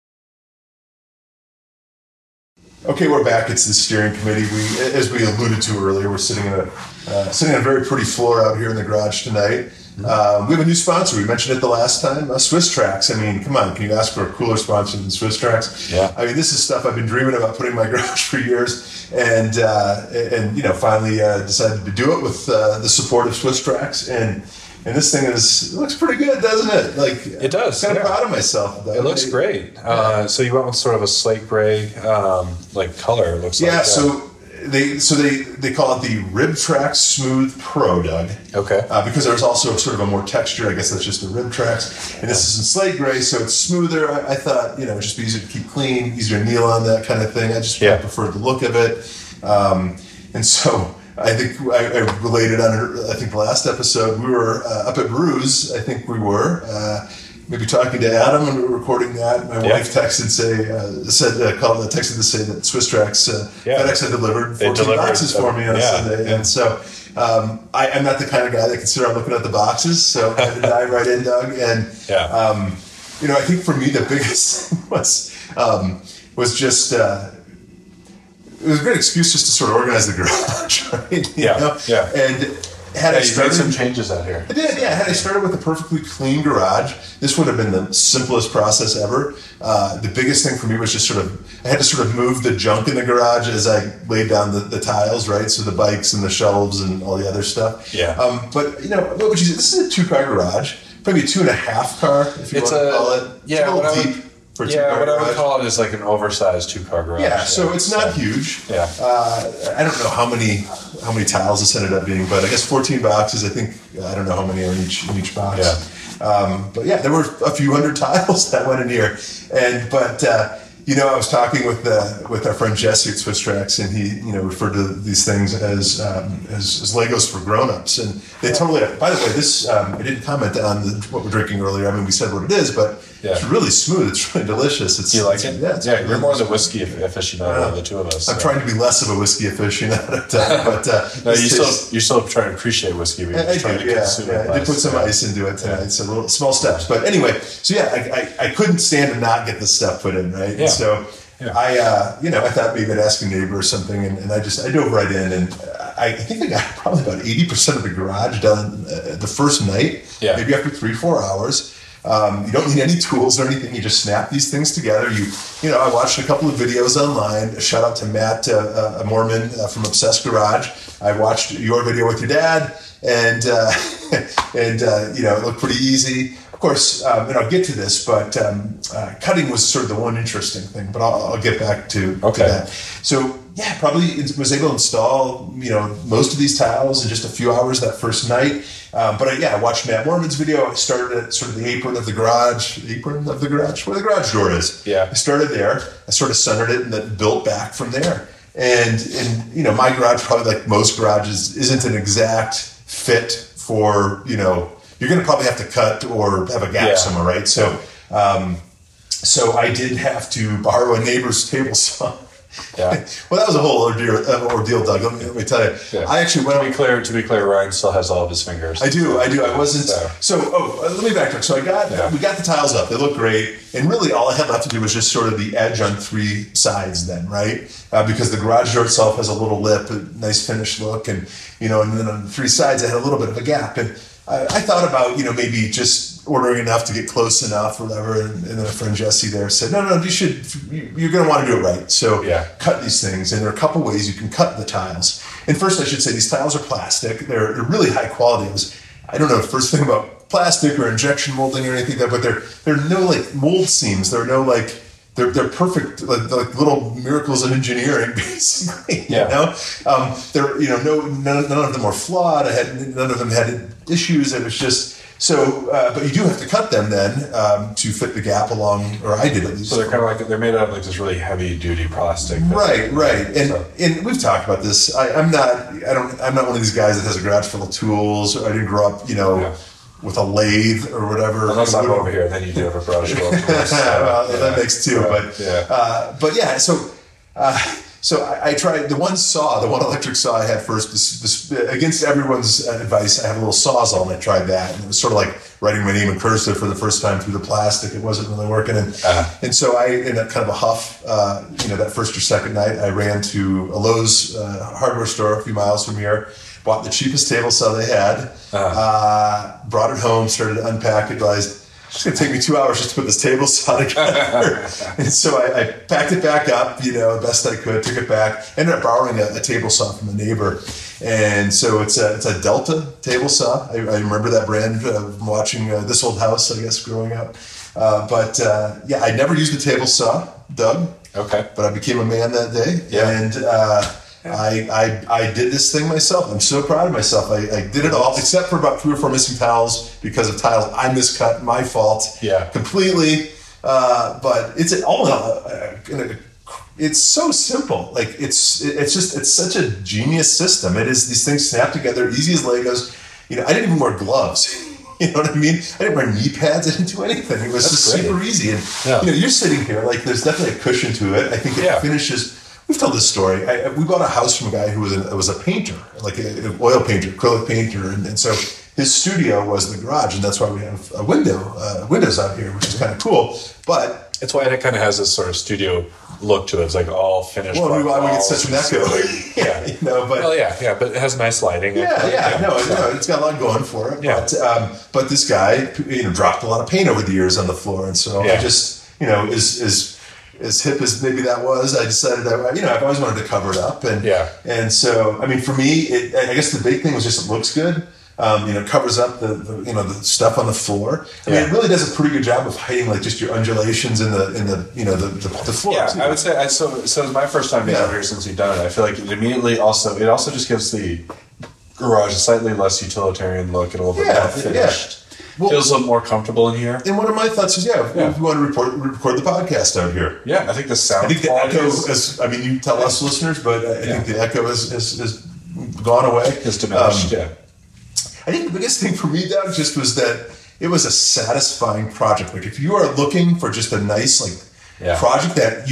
S1: Okay, we're back. It's the steering committee. As we alluded to earlier, we're sitting on a very pretty floor out here in the garage tonight. We have a new sponsor. We mentioned it the last time, Swiss Tracks. I mean, come on, can you ask for a cooler sponsor than Swiss Tracks?
S2: Yeah.
S1: I mean, this is stuff I've been dreaming about putting in my garage for years, and finally decided to do it with the support of Swiss Tracks. And this thing looks pretty good, doesn't it? Like
S2: it does.
S1: I'm kind of proud of myself.
S2: It looks great. So you went with sort of a slate gray like color. It looks like.
S1: Yeah. So they call it the RibTrax Smooth Pro, Doug.
S2: Okay.
S1: Because there's also sort of a more texture. I guess that's just the RibTrax, and this is in slate gray, so it's smoother. I thought it'd just be easier to keep clean, easier to kneel on, that kind of thing. I just preferred the look of it, and so. I think I related on, I think the last episode, we were up at Brews, I think we were, maybe talking to Adam when we were recording that. My wife texted to say that Swiss Tracks FedEx had delivered 14 boxes for me on Sunday. Yeah. And so I'm not the kind of guy that can sit around looking at the boxes, so I had to dive right in, Doug. And, I think for me the biggest thing was just... it was a great excuse just to sort of organize the garage, right?
S2: Yeah.
S1: And had I started,
S2: made some changes out here.
S1: I did, yeah. Had I started with a perfectly clean garage, this would have been the simplest process ever. The biggest thing for me was just I had to move the junk in the garage as I laid down the tiles, right? So the bikes and the shelves and all the other stuff.
S2: Yeah.
S1: But what would you say? This is a 2-car garage, probably a 2.5 car, if you want to call it. It's a little deep.
S2: What I would call it is like an oversized 2-car garage.
S1: Yeah, so it's not huge.
S2: Yeah.
S1: I don't know how many tiles this ended up being, but I guess 14 boxes. I think I don't know how many are in each box.
S2: Yeah.
S1: But there were a few hundred tiles that went in here, I was talking with our friend Jesse at Swiss Tracks, and he referred to these things as Legos for grown-ups, and they totally. By the way, this I didn't comment on what we're drinking earlier. I mean, we said what it is, but it's really smooth. It's really delicious.
S2: Do you like it?
S1: Yeah,
S2: you're more the whiskey aficionado of the two of us.
S1: I'm trying to be less of a whiskey aficionado, but
S2: no, you still try to appreciate whiskey. But
S1: I did put some ice into it tonight, so little small steps. But anyway, so I couldn't stand to not get this stuff put in, right?
S2: Yeah.
S1: So I thought maybe I'd ask a neighbor or something, and I dove right in, and I think I got probably about 80% of the garage done the first night, maybe after 3-4 hours. You don't need any tools or anything. You just snap these things together. I watched a couple of videos online. Shout out to Matt Mormon from Obsessed Garage. I watched your video with your dad, and it looked pretty easy. Of course, and I'll get to this, but cutting was sort of the one interesting thing. But I'll get back to that. So probably was able to install most of these tiles in just a few hours that first night. But I watched Matt Mormon's video. I started at sort of the apron of the garage, where the garage door is.
S2: Yeah.
S1: I started there. I sort of centered it and then built back from there. And my garage, probably like most garages, isn't an exact fit for you're going to probably have to cut or have a gap somewhere, right? So I did have to borrow a neighbor's table saw
S2: Yeah.
S1: Well, that was a whole ordeal, Doug. Let me tell you.
S2: Yeah.
S1: I actually went.
S2: To be clear, Ryan still has all of his fingers.
S1: I do. I wasn't. Let me backtrack. So we got the tiles up. They look great, and really all I had left to do was just sort of the edge on three sides. Then, right? Because the garage door itself has a little lip, a nice finished look, and then on the three sides I had a little bit of a gap, and I thought about maybe just ordering enough to get close enough or whatever, and then a friend Jesse there said, no, you're going to want to do it right. So cut these things, and there are a couple ways you can cut the tiles. And first I should say these tiles are plastic. They're really high quality. I don't know the first thing about plastic or injection molding or anything like that, but there are no like mold seams. There are no like they're perfect, like little miracles of engineering, basically.
S2: Yeah.
S1: None of them were flawed. None of them had issues. It was just so. But you do have to cut them then to fit the gap along, or I did at least.
S2: So they're kind of like they're made out of like this really heavy duty plastic.
S1: Right. And we've talked about this. I'm not one of these guys that has a garage full of tools. I didn't grow up, with a lathe or whatever.
S2: Unless I'm over here, then you do have a brush.
S1: Well, that makes two. So I tried the one electric saw I had first. This, against everyone's advice, I have a little sawzall, and I tried that, and it was sort of like writing my name in cursive for the first time through the plastic. It wasn't really working, and so I, in a kind of a huff, that first or second night, I ran to a Lowe's hardware store a few miles from here. Bought the cheapest table saw they had, brought it home, started to unpack it, realized it's going to take me 2 hours just to put this table saw together. And so I packed it back up, the best I could, took it back, ended up borrowing a table saw from a neighbor. And so it's a Delta table saw. I remember that brand from watching This Old House, I guess, growing up. I never used a table saw, Doug.
S2: Okay.
S1: But I became a man that day.
S2: Yeah.
S1: And I did this thing myself. I'm so proud of myself. I did it all except for about 3 or 4 missing tiles because of tiles I miscut. My fault. Yeah. Completely. But it's all it's so simple. Like it's such a genius system. It is, these things snap together easy as Legos. I didn't even wear gloves. You know what I mean? I didn't wear knee pads. I didn't do anything. It was super easy. And you're sitting here like there's definitely a cushion to it. I think it finishes. We've told this story. We bought a house from a guy who was a painter, like an oil painter, acrylic painter, and so his studio was the garage, and that's why we have windows out here, which is kind of cool. But
S2: it's why it kind of has this sort of studio look to it. It's like all finished.
S1: Well, why we get such an echo?
S2: But it has nice lighting.
S1: It's got a lot going for it. Yeah. But this guy, dropped a lot of paint over the years on the floor, and so I just, as hip as maybe that was, I decided I've always wanted to cover it up, and so for me, I guess the big thing was just it looks good. It covers up the stuff on the floor. It really does a pretty good job of hiding like just your undulations in the floor.
S2: Yeah, too. I would say so. It's my first time being out here since you've done it. I feel like it also just gives the garage a slightly less utilitarian look and a little bit more finished. Well, feels a little more comfortable in here.
S1: And one of my thoughts is, if we want to record the podcast out here.
S2: Yeah, I think the sound.
S1: I think the echo is. You tell us listeners, but I think the echo has gone away.
S2: It's diminished.
S1: I think the biggest thing for me, Doug, just was that it was a satisfying project. Like if you are looking for just a nice project that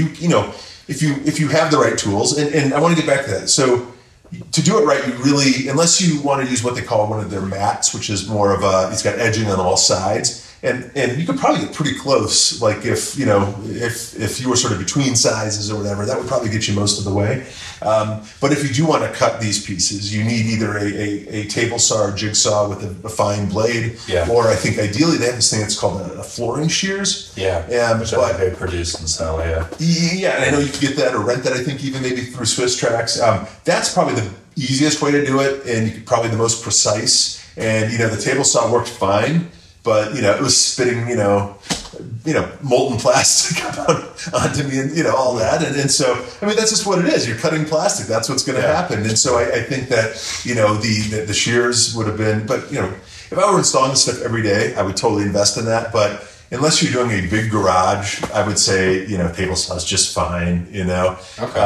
S1: if you have the right tools, and I want to get back to that. So to do it right, you really, unless you want to use what they call one of their mats, which is more of it's got edging on all sides. And you could probably get pretty close. Like if you were sort of between sizes or whatever, that would probably get you most of the way. But if you do want to cut these pieces, you need either a table saw or jigsaw with a fine blade, or I think ideally they have this thing that's called a flooring shears.
S2: Which I think they produce and sell.
S1: And I know you can get that or rent that. I think even maybe through Swiss Tracks. That's probably the easiest way to do it, and probably the most precise. And the table saw worked fine. But, it was spitting, molten plastic onto me and, all that. And so, that's just what it is. You're cutting plastic. That's what's going to happen. And so I think that, the shears would have been, but, if I were installing this stuff every day, I would totally invest in that. But unless you're doing a big garage, I would say, table saw is just fine, Okay.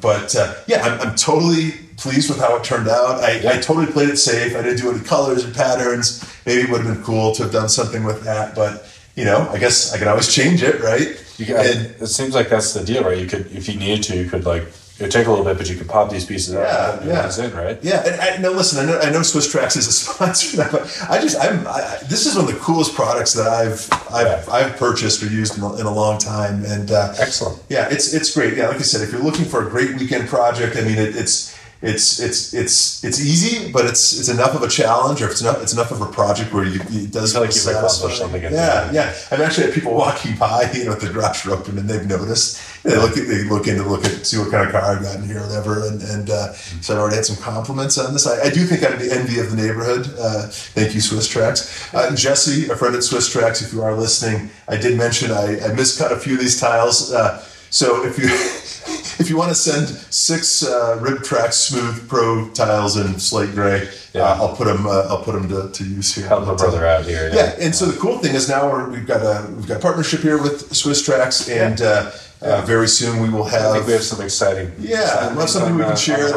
S1: I'm totally pleased with how it turned out. I totally played it safe. I didn't do any colors or patterns. Maybe it would have been cool to have done something with that, but I guess I can always change it, right?
S2: It seems like that's the deal, right? You could, if you needed to, you could like. It would take a little bit, but you can pop these pieces out and put in, right?
S1: Yeah, and now listen, I know Swiss Tracks is a sponsor, but this is one of the coolest products that I've purchased or used in a long time, and
S2: excellent.
S1: Yeah, it's great. Yeah, like I said, if you're looking for a great weekend project, I mean, it's easy, but it's enough of a challenge, or it's enough of a project where it does
S2: feel like you've accomplished something.
S1: Yeah. I've actually had people walking by, with the garage door open, and they've noticed. They look at see what kind of car I've got in here, or whatever, and so I already had some compliments on this. I do think I'm the envy of the neighborhood. Thank you, Swiss Tracks. Jesse, a friend at Swiss Tracks, if you are listening, I did mention I miscut a few of these tiles. So if you want to send 6 Rib Track Smooth Pro tiles in slate gray, I'll put them to use here.
S2: Help my brother out here.
S1: Yeah, and so the cool thing is now we've got a partnership here with Swiss Tracks, and very soon we will have.
S2: I think we have some exciting.
S1: Yeah, we'll have something we can share.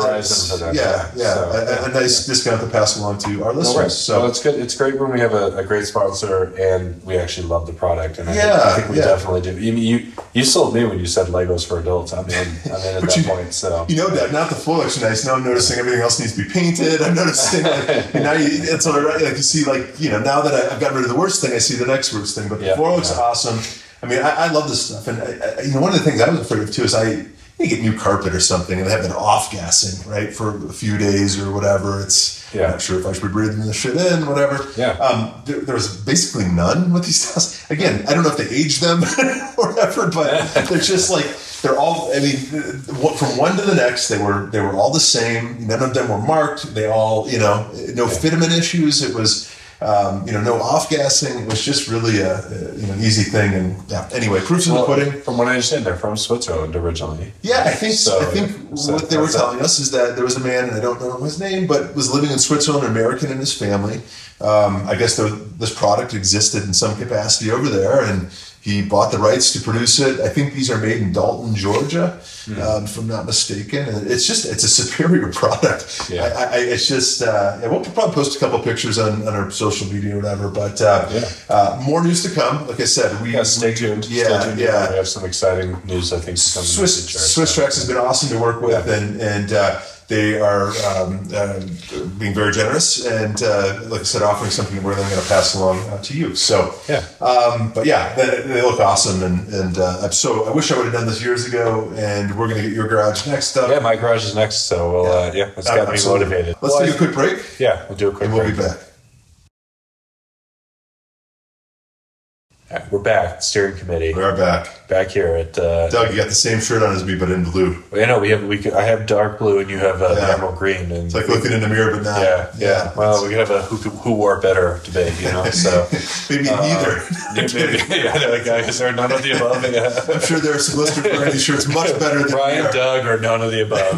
S1: A nice discount to pass along to our listeners.
S2: Right. So it's good. It's great when we have a great sponsor and we actually love the product. And I think we definitely do. You sold me when you said Legos for adults. I'm in at that point. So
S1: Doug, not the full merchandise. Now I'm noticing everything else needs to be painted. I'm noticing it's all right. Like you see, now that I've gotten rid of the worst thing, I see the next worst thing. But the floor looks awesome. I mean, I love this stuff, and one of the things I was afraid of too is you get new carpet or something, and they have an off-gassing, right, for a few days or whatever. I'm not sure if I should be breathing the shit in, whatever.
S2: Yeah.
S1: There was basically none with these tiles. Again, I don't know if they aged them or whatever, but they're just they're all. I mean, from one to the next, they were all the same. None of them were marked. They all, no fitment issues. It was. No off-gassing. It was just really an easy thing. And anyway, proofs in the pudding.
S2: From what I understand, they're from Switzerland originally.
S1: Yeah, I think what they were telling us is that there was a man, and I don't know his name, but was living in Switzerland, an American, and his family. I guess this product existed in some capacity over there, and he bought the rights to produce it. I think these are made in Dalton, Georgia, if I'm not mistaken. And it's a superior product.
S2: Yeah.
S1: It's just, we'll probably post a couple pictures on our social media or whatever. But more news to come. Like I said,
S2: stay tuned. We have some exciting news, I think, to come.
S1: Swiss Tracks has been awesome to work with, and they are being very generous and, like I said, offering something that we're then going to pass along to you. So, they look awesome, and I wish I would have done this years ago. And we're going to get your garage next up.
S2: Yeah, my garage is next, so it's got me motivated.
S1: Let's take a quick break.
S2: Yeah, we'll do a quick break.
S1: We'll be back.
S2: We're back, steering committee.
S1: We are back
S2: here at.
S1: Doug, you got the same shirt on as me, but in blue.
S2: I know I have dark blue, and you have emerald green, and
S1: it's like looking in the mirror, but not.
S2: Yeah. Well, we could have a who wore better debate, So
S1: maybe neither.
S2: Is there none of the above? Yeah.
S1: I'm sure there are some listeners wearing these shirts much better than
S2: Brian, Doug, or none of the above.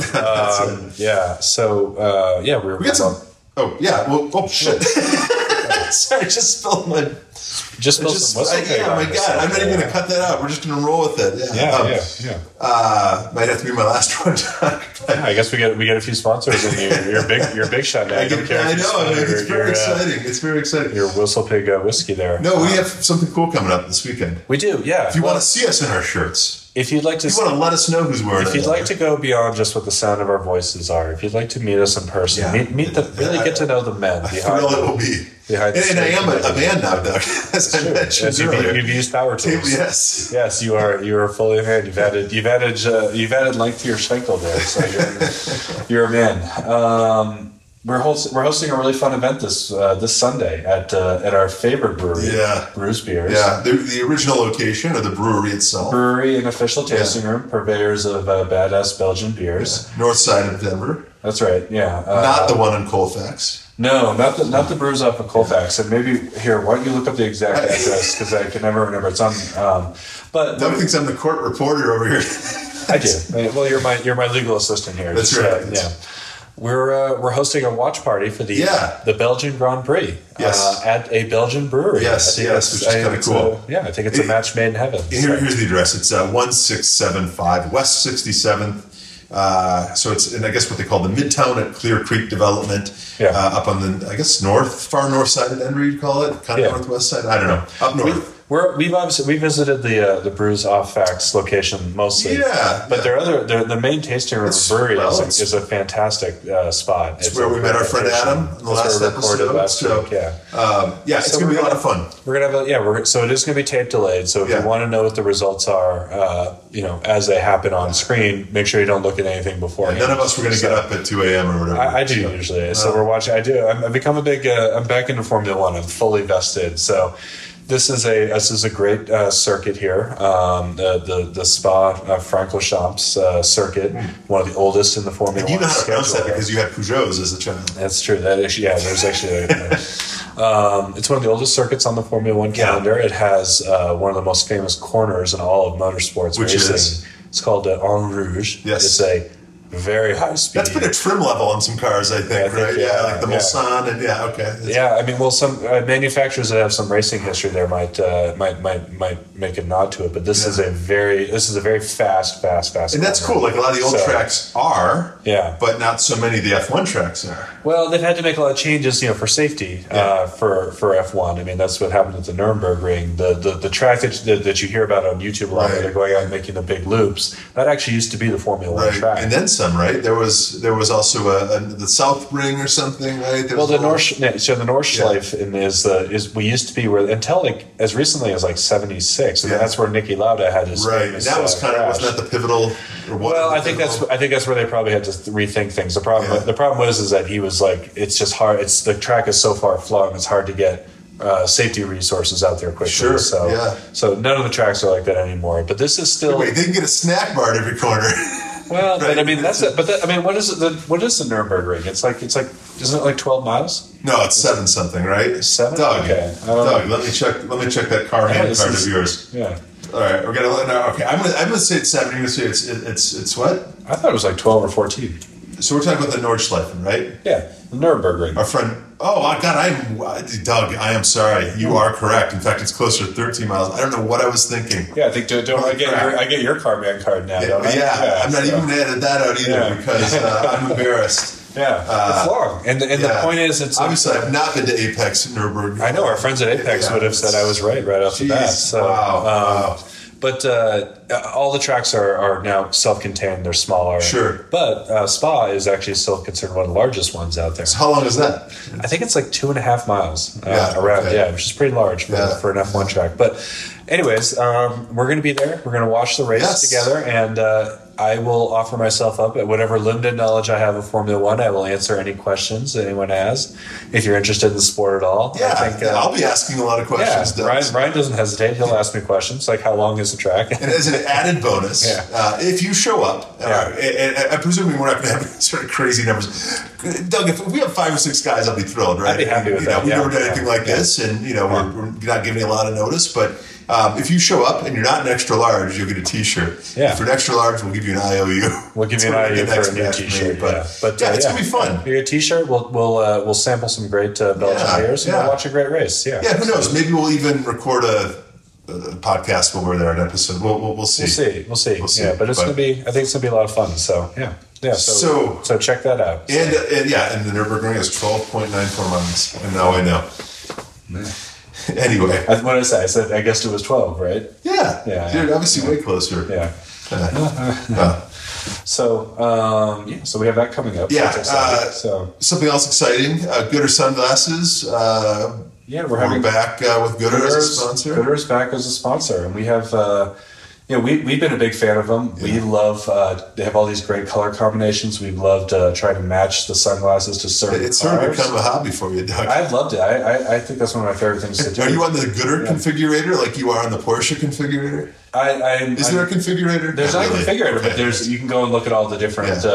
S2: So
S1: we got some. Oh yeah. Well. Oh shit. Sorry, just spilled my.
S2: Just spilled some whistle tape.
S1: Oh my god! I'm not even going to cut that out. We're just going to roll with it. Might have to be my last one.
S2: I guess we get a few sponsors, and you're a big shot now.
S1: I know. It's very exciting. It's very exciting.
S2: Your Whistle Pig whiskey there.
S1: No, we have something cool coming up this weekend.
S2: We do. Yeah.
S1: If you want to see us in our shirts.
S2: If you'd like to,
S1: if you want to let us know who's wearing it.
S2: If you'd like to go beyond just what the sound of our voices are, if you'd like to meet us in person, get to know the men behind.
S1: It will be. And I am a man now, Doug. As I mentioned earlier.
S2: You've used power tools.
S1: Yes,
S2: you are fully a man. You've added length to your schenkel there, so you're a man. We're hosting a really fun event this Sunday at our favorite brewery, Brews Beers.
S1: Yeah, the original location of the brewery itself.
S2: Brewery and official tasting room, purveyors of badass Belgian beers.
S1: Yeah. North side of Denver.
S2: That's right. Yeah,
S1: not the one in Colfax.
S2: No, not the brews off of Colfax. And maybe here, why don't you look up the exact address because I can never remember. It's on. But
S1: Doug thinks I'm the court reporter over here.
S2: I do. Well, you're my legal assistant here.
S1: That's right.
S2: We're hosting a watch party for the Belgian Grand Prix at a Belgian brewery.
S1: Yes, which is kind of cool.
S2: I think it's a match made in heaven.
S1: Here's the address. It's 1675 West 67th. So it's, and I guess what they call the Midtown at Clear Creek development, up on the, far north side of Denver, you'd call it, kind of northwest side. I don't know, up north.
S2: we visited the Brews Off Facts location mostly.
S1: Yeah,
S2: but the main tasting room brewery is a fantastic spot.
S1: It's where we met our friend Adam in the last episode. It's gonna be a lot of fun.
S2: We're gonna have so it is gonna be tape delayed. So if you want to know what the results are, as they happen on screen, make sure you don't look at anything beforehand.
S1: None of us were gonna get up at 2 a.m. or whatever.
S2: I do usually. So we're watching. I've become a big. I'm back into Formula One. I'm fully vested. So this is a great circuit here. The Spa Francorchamps circuit, one of the oldest in the Formula One.
S1: You know how to pronounce that because you had Peugeots as a child.
S2: That's true. There's actually. It's one of the oldest circuits on the Formula One calendar. It has one of the most famous corners in all of motorsports racing. It's called En Rouge.
S1: Yes.
S2: It's a very high speed.
S1: That's been a trim level on some cars, I think, right? Like the Mulsanne, and
S2: some manufacturers that have some racing history there might make a nod to it, but this is a very fast.
S1: And that's cool. Like a lot of the old tracks are, but not so many of the F1 tracks are.
S2: Well, they've had to make a lot of changes, for safety for F1. I mean, that's what happened at the Nürburgring. The track that you hear about on YouTube a lot, where they're going out and making the big loops, that actually used to be the Formula One track.
S1: And then some, right? There was also the South Ring or something, right?
S2: The Nordschleife is we used to be where until like as recently as like 76, and that's where Niki Lauda had his famous,
S1: and that was kind of wasn't that the pivotal?
S2: I think that's where they probably had to rethink things. The problem was that he was like, it's just hard. The track is so far flung, it's hard to get safety resources out there quickly. Sure. So none of the tracks are like that anymore. But this is still.
S1: Wait, they can get a snack bar at every corner.
S2: Well, right. But I mean that's it. But what is the Nürburgring? It's like isn't it like 12 miles?
S1: No, it's 7 something, right?
S2: 7.
S1: Doug,
S2: okay.
S1: Doug, let me check that car hand card of yours.
S2: Yeah.
S1: All right, we're gonna. Okay, I'm gonna say it's 7. You're gonna say it's what?
S2: I thought it was like 12 or 14.
S1: So we're talking about the Nordschleife, right?
S2: Yeah, the Nürburgring.
S1: Our friend. Oh God, Doug. I am sorry. You are correct. In fact, it's closer to 13 miles. I don't know what I was thinking.
S2: Yeah, I think I get your Carman card now. Don't I?
S1: I'm not even gonna edit that out either because I'm embarrassed.
S2: Yeah, it's long, and the point is, it's
S1: obviously I've not been to Apex Nürburgring.
S2: I know our friends at Apex would have said I was right off the bat. So,
S1: wow.
S2: But all the tracks are now self-contained. They're smaller.
S1: Sure.
S2: But Spa is actually still considered one of the largest ones out there.
S1: So how long is that?
S2: I think it's like 2.5 miles around. Okay. Yeah, which is pretty large for an F1 track. But anyways, we're going to be there. We're going to watch the race together, and I will offer myself up at whatever limited knowledge I have of Formula One. I will answer any questions that anyone has. If you're interested in the sport at all,
S1: I think I'll be asking a lot of questions.
S2: Yeah, Ryan doesn't hesitate. He'll ask me questions like, "How long is the track?"
S1: And as an added bonus, if you show up, and I'm presuming we're not going to have sort of crazy numbers. Doug, if we have 5 or 6 guys, I'll be thrilled. Right?
S2: I'd be happy with that.
S1: We've never done anything like this, and we're not giving a lot of notice, but. If you show up and you're not an extra large, you'll get a T-shirt. Yeah. If you're an extra large, we'll give you an IOU.
S2: We'll give you an IOU for a new T-shirt. But
S1: it's gonna be fun.
S2: Your T-shirt. We'll sample some great Belgian beers and we'll watch a great race. Yeah.
S1: Yeah. Who knows? Maybe we'll even record a podcast while we're there, an episode. We'll see.
S2: We'll see. Yeah. But it's gonna be. I think it's gonna be a lot of fun. So yeah. Yeah. So check that out.
S1: And the Nürburgring is 12.94 miles. And now I know.
S2: Man.
S1: Anyway,
S2: what did I say? I said I guessed it was 12, right?
S1: Yeah. You're obviously way closer.
S2: Yeah. So we have that coming up.
S1: Yeah. So something else exciting. Gooder sunglasses. We're back with Gooder as a sponsor.
S2: Gooder's back as a sponsor, and we have. We've been a big fan of them. Yeah. We love, they have all these great color combinations. We've loved trying to match the sunglasses to certain cars.
S1: It's sort of become a hobby for you, Doug.
S2: I've loved it. I think that's one of my favorite things to do.
S1: Are you on the Gooder configurator like you are on the Porsche configurator? Is there a configurator?
S2: There's not a configurator, but you can go and look at all the different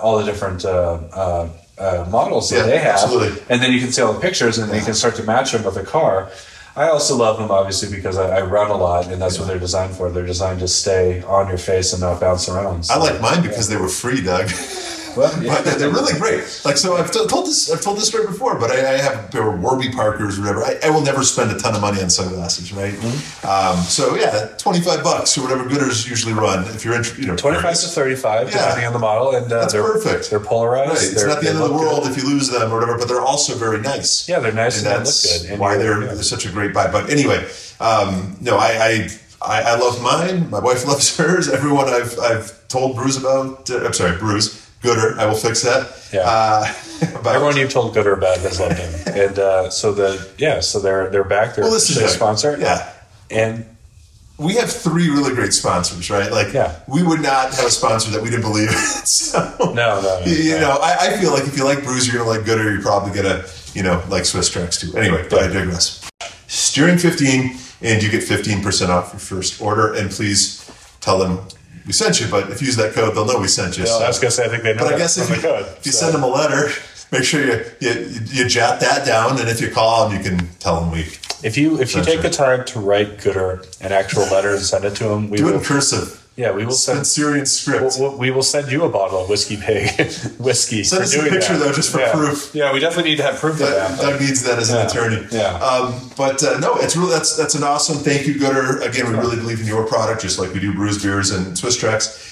S2: models that they have.
S1: Absolutely.
S2: And then you can see all the pictures and then you can start to match them with a car. I also love them, obviously, because I run a lot, and that's what they're designed for. They're designed to stay on your face and not bounce around. So,
S1: I like mine because they were free, Doug.
S2: Well, yeah.
S1: But they're really great. Like, so I've told this story before, but I have pair of Warby Parkers or whatever. I will never spend a ton of money on sunglasses, right? So yeah, $25 or whatever Gooders usually run. If you're interested,
S2: 25 to 35, depending on the model, and
S1: that's perfect.
S2: They're polarized.
S1: Right. It's not the end of the world if you lose them or whatever, but they're also very nice.
S2: Yeah, they're nice and
S1: that's
S2: they look good. And
S1: why they're such a great buy. But anyway, no, I love mine. My wife loves hers. Everyone I've told Bruce about. I'm sorry, Bruce Gooder. I will fix that.
S2: Yeah. Everyone you've told good or bad has loved him, and so they're back. They're
S1: a
S2: sponsor.
S1: Yeah,
S2: and
S1: we have 3 really great sponsors, right? Like, we would not have a sponsor that we didn't believe in. So,
S2: no.
S1: You know, I feel like if you like Bruce, you're gonna like Gooder. You're probably gonna, like Swiss Tracks too. Anyway, but I digress. Steering 15, and you get 15% off your first order. And please tell them we sent you. But if you use that code, they'll know we sent you.
S2: Well, I was gonna say I think they know.
S1: But I guess if you send them a letter, make sure you jot that down, and if you call them, you can tell them we.
S2: If you take the time to write Gooder an actual letter and send it to him, we
S1: do
S2: will,
S1: it in cursive.
S2: Yeah, we will send
S1: Syrian script.
S2: We will send you a bottle of Whiskey Pig whiskey.
S1: Send us a picture though, just for proof.
S2: Yeah, we definitely need to have proof of that.
S1: Doug needs that as an attorney.
S2: Yeah.
S1: But no, it's really that's an awesome. Thank you, Gooder. Again, we really believe in your product, just like we do Brews Beers and Swiss Tracks.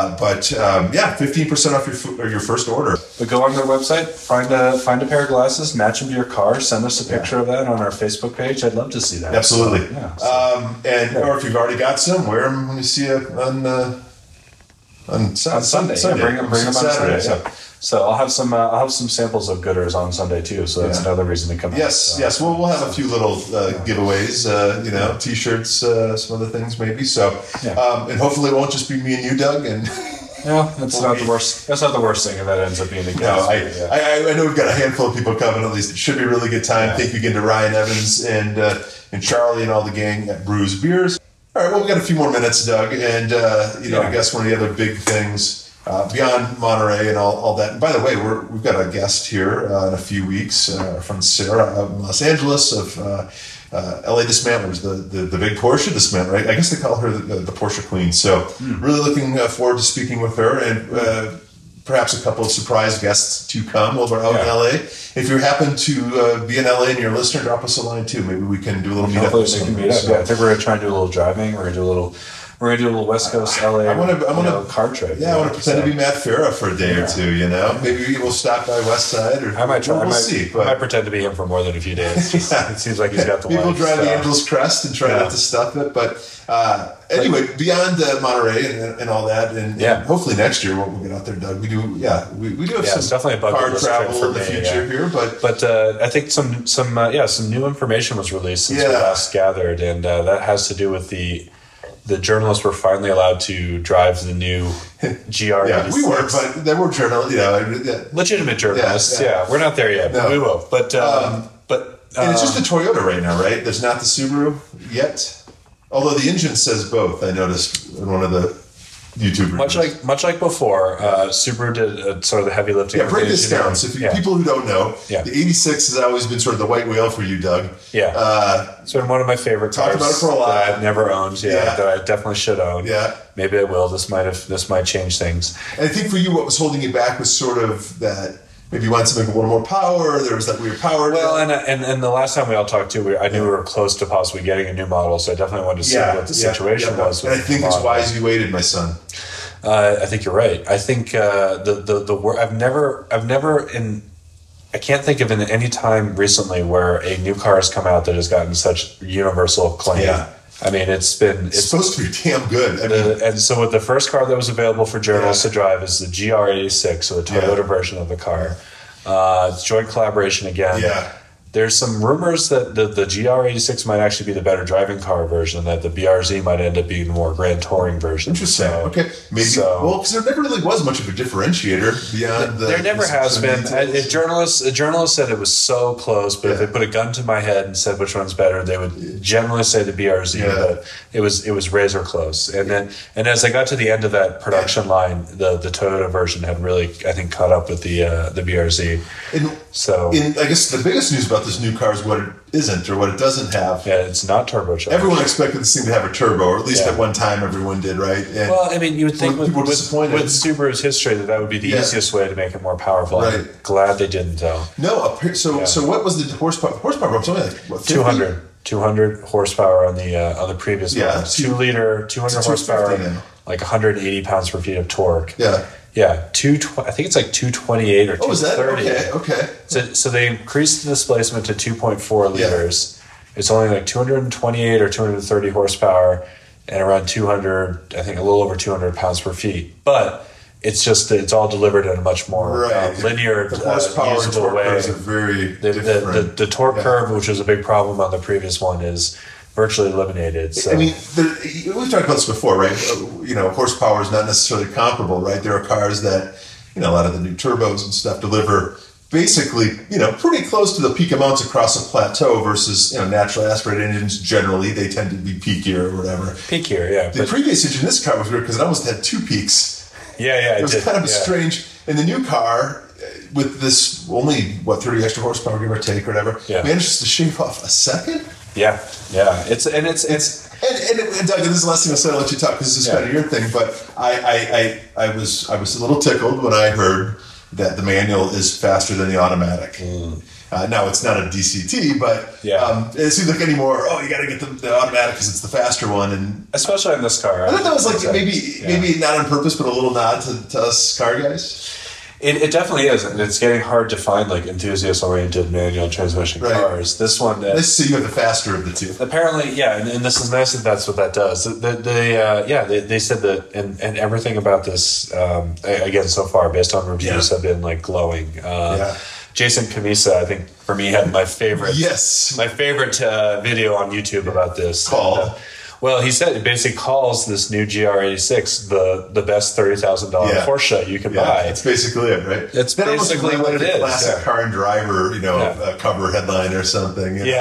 S1: 15% off your first order.
S2: But go on their website, find a pair of glasses, match them to your car, send us a picture of that on our Facebook page. I'd love to see that.
S1: Absolutely. Or if you've already got some, wear them when you see it on Sunday.
S2: Yeah, bring them on
S1: Saturday.
S2: Sunday. Yeah. So I'll have some samples of Gooders on Sunday too. So that's another reason to come.
S1: Yes. We'll have a few little giveaways. T-shirts, some other things maybe. So and hopefully it won't just be me and you, Doug. And
S2: that's not the worst. That's not the worst thing if that ends up being the case.
S1: No, I know we've got a handful of people coming. At least it should be a really good time. Yeah. Thank you again to Ryan Evans and Charlie and all the gang at Brews Beers. All right, well, we've got a few more minutes, Doug, and I guess one of the other big things beyond Monterey and all that. And by the way, we've got a guest here in a few weeks from Sarah out in Los Angeles of LA Dismantlers, the big Porsche dismantler. Right? I guess they call her the Porsche Queen. So really looking forward to speaking with her and perhaps a couple of surprise guests to come over out in LA. If you happen to be in LA and you're a listener, drop us a line too. Maybe we can do a little meetup.
S2: Yeah, I think we're going to try and do a little driving. We're going to do a little West Coast LA. I want to car trip.
S1: Yeah, I want to pretend to be Matt Farah for a day or two. Maybe we'll stop by West Side, or
S2: I might try.
S1: We'll see.
S2: I might pretend to be him for more than a few days. It seems like he's got the
S1: people drive the Angel's Crest and try not to stuff it. But anyway, beyond Monterey and all that, and hopefully next year we'll get out there, Doug. We do have some
S2: it's definitely a bucket
S1: car
S2: list
S1: travel
S2: for
S1: in the
S2: me,
S1: future here, but
S2: I think some new information was released since we last gathered, and that has to do with the journalists were finally allowed to drive the new GR86.
S1: Yeah, we were, but there were journalists,
S2: legitimate journalists. Yeah, we're not there yet, but we will. But
S1: and it's just a Toyota right now, right? There's not the Subaru yet. Although the engine says both, I noticed in one of the YouTube reviews.
S2: Much like before, Subaru did sort of the heavy lifting.
S1: Yeah, break this down. So people who don't know, the 86 has always been sort of the white whale for you, Doug.
S2: Yeah. It's been one of my favorite cars.
S1: Talked about it for a while.
S2: That I've never owned. That I definitely should own.
S1: Yeah.
S2: Maybe I will. This might change things.
S1: And I think for you, what was holding you back was sort of that. Maybe you want something with a little more power. There was that weird power.
S2: Well, and the last time we all talked too, I knew we were close to possibly getting a new model, so I definitely wanted to see what the situation was.
S1: And I think it's wise you waited, my son.
S2: I think you're right. I think I can't think of any time recently where a new car has come out that has gotten such universal acclaim.
S1: Yeah.
S2: I mean, it's
S1: supposed to be damn good.
S2: And so with the first car that was available for journalists to drive is the GR86, so the Toyota version of the car. It's joint collaboration again.
S1: Yeah.
S2: There's some rumors that the GR86 might actually be the better driving car version, that the BRZ might end up being the more grand touring version.
S1: Interesting. Okay. Maybe. Because there never really was much of a differentiator beyond the...
S2: There never has been. A journalist said it was so close, but if they put a gun to my head and said which one's better, they would generally say the BRZ, but it was razor close. And as I got to the end of that production line, the Toyota version had really, I think, caught up with the BRZ.
S1: I guess the biggest news about about this new car is what it isn't or what it doesn't have.
S2: Yeah, it's not turbocharged.
S1: Everyone expected this thing to have a turbo, or at least at one time everyone did, right? And
S2: well, I mean, you would think with
S1: Subaru's
S2: history that would be the easiest way to make it more powerful.
S1: Right.
S2: I'm glad they didn't, though.
S1: No, so what was the horsepower? Horsepower up something like what,
S2: 200 horsepower on the previous one. 2 liter, 200 horsepower, like 180 pounds per feet of torque.
S1: Yeah.
S2: Yeah, I think it's like 228 or 230.
S1: Oh, is that? Okay.
S2: So they increased the displacement to 2.4 liters. Yeah. It's only like 228 or 230 horsepower and around 200, I think a little over 200 pounds per feet. But it's all delivered in a much more linear,
S1: the horsepower and torque curves are very different.
S2: The torque curve, which was a big problem on the previous one, is virtually eliminated. So.
S1: I mean, we've talked about this before, right? Horsepower is not necessarily comparable, right? There are cars that, a lot of the new turbos and stuff deliver basically, pretty close to the peak amounts across a plateau versus, naturally aspirated engines. Generally, they tend to be peakier or whatever.
S2: Peakier, yeah.
S1: The previous engine in this car was weird because it almost had 2 peaks.
S2: Yeah,
S1: it was kind of strange. In the new car, with this only 30 extra horsepower, give or take, or whatever, manages to shave off a second.
S2: Yeah. It's
S1: and Doug, and this is the last thing I'll say. I'll let you talk because this is kind of your thing. But I was a little tickled when I heard that the manual is faster than the automatic. Now it's not a DCT, but it seems like anymore. Oh, you got to get the automatic because it's the faster one, and
S2: especially in this car.
S1: I thought that was like maybe not on purpose, but a little nod to us car guys.
S2: It definitely is, and it's getting hard to find like enthusiast-oriented manual transmission cars. This one,
S1: let's see, you have the faster of the two.
S2: Apparently, and this is nice that that's what that does. They said that, and everything about this again so far, based on reviews, have been like glowing. Jason Camisa, I think for me, had my favorite video on YouTube about this. Well, he said it basically calls this new GR86 the best $30,000 Porsche you can buy.
S1: That's basically it, right?
S2: It's basically what it is.
S1: Classic Car and Driver, cover headline or something.
S2: The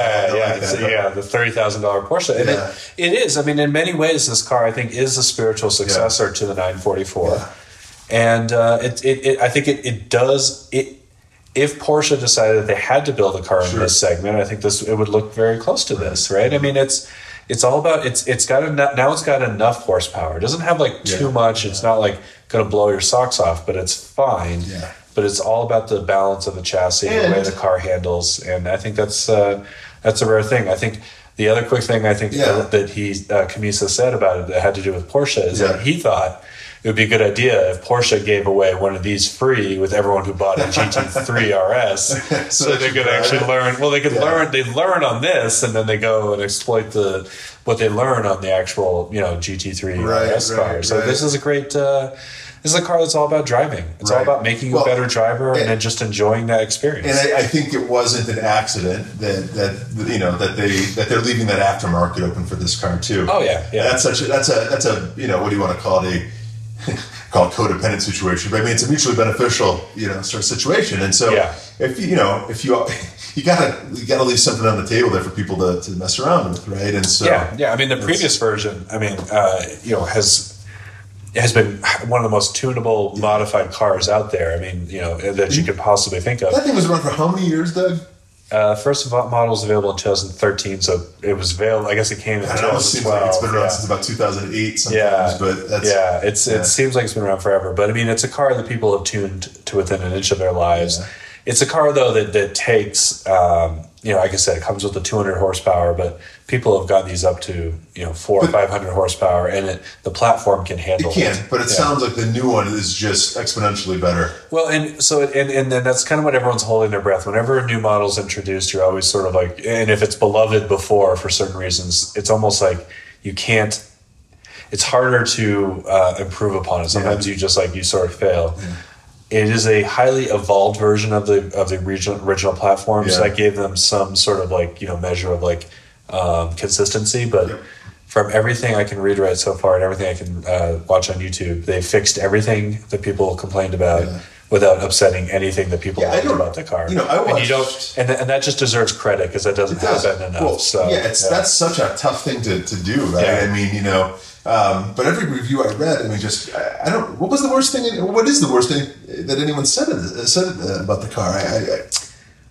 S2: $30,000 Porsche. And it is. I mean, in many ways, this car, I think, is a spiritual successor to the 944. Yeah. And I think it does. If Porsche decided they had to build a car in this segment, I think it would look very close to this, right? I mean, it's all about it's got enough horsepower. It doesn't have like too much. It's not like going to blow your socks off, but it's fine. Yeah. But it's all about the balance of the chassis, the way the car handles, and I think that's a rare thing. I think the other quick thing that Camisa said about it that had to do with Porsche is that he thought it would be a good idea if Porsche gave away one of these free with everyone who bought a GT3 RS, so they could actually learn. Well, they could learn. They learn on this, and then they go and exploit what they learn on the actual GT3 RS car. So this is a great. This is a car that's all about driving. It's all about making you a better driver and then just enjoying that experience.
S1: And I think it wasn't an accident that they're leaving that aftermarket open for this car too.
S2: Oh yeah.
S1: That's a what do you want to call it? Called codependent situation, but I mean it's a mutually beneficial sort of situation. And so if you gotta leave something on the table there for people to mess around with, right? And so
S2: I mean the previous version, has been one of the most tunable modified cars out there. I mean that you could possibly think of.
S1: That thing was around for how many years, Doug?
S2: First model was available in 2013, so it was available. I guess it came in 2012. It seems like
S1: it's been around since about 2008 sometimes, but that's...
S2: It seems like it's been around forever, but I mean, it's a car that people have tuned to within an inch of their lives. Yeah. It's a car, though, that takes, like I said, it comes with the 200 horsepower, but people have gotten these up to, 400 or 500 horsepower, and the platform can handle it.
S1: It can, but it sounds like the new one is just exponentially better.
S2: Well, and then that's kind of what everyone's holding their breath. Whenever a new model is introduced, you're always sort of like, and if it's beloved before for certain reasons, it's almost like you can't, it's harder to improve upon it. Sometimes you sort of fail. Yeah. It is a highly evolved version of the original platform, so that gave them some sort of measure of consistency. But from everything I can read right so far and everything I can watch on YouTube, they fixed everything that people complained about without upsetting anything that people liked about the car.
S1: I watched,
S2: and that just deserves credit because that doesn't happen enough. Well,
S1: that's such a tough thing to do, right? Yeah. I mean, but every review I read, what was the worst thing? What is the worst thing that anyone said about the car?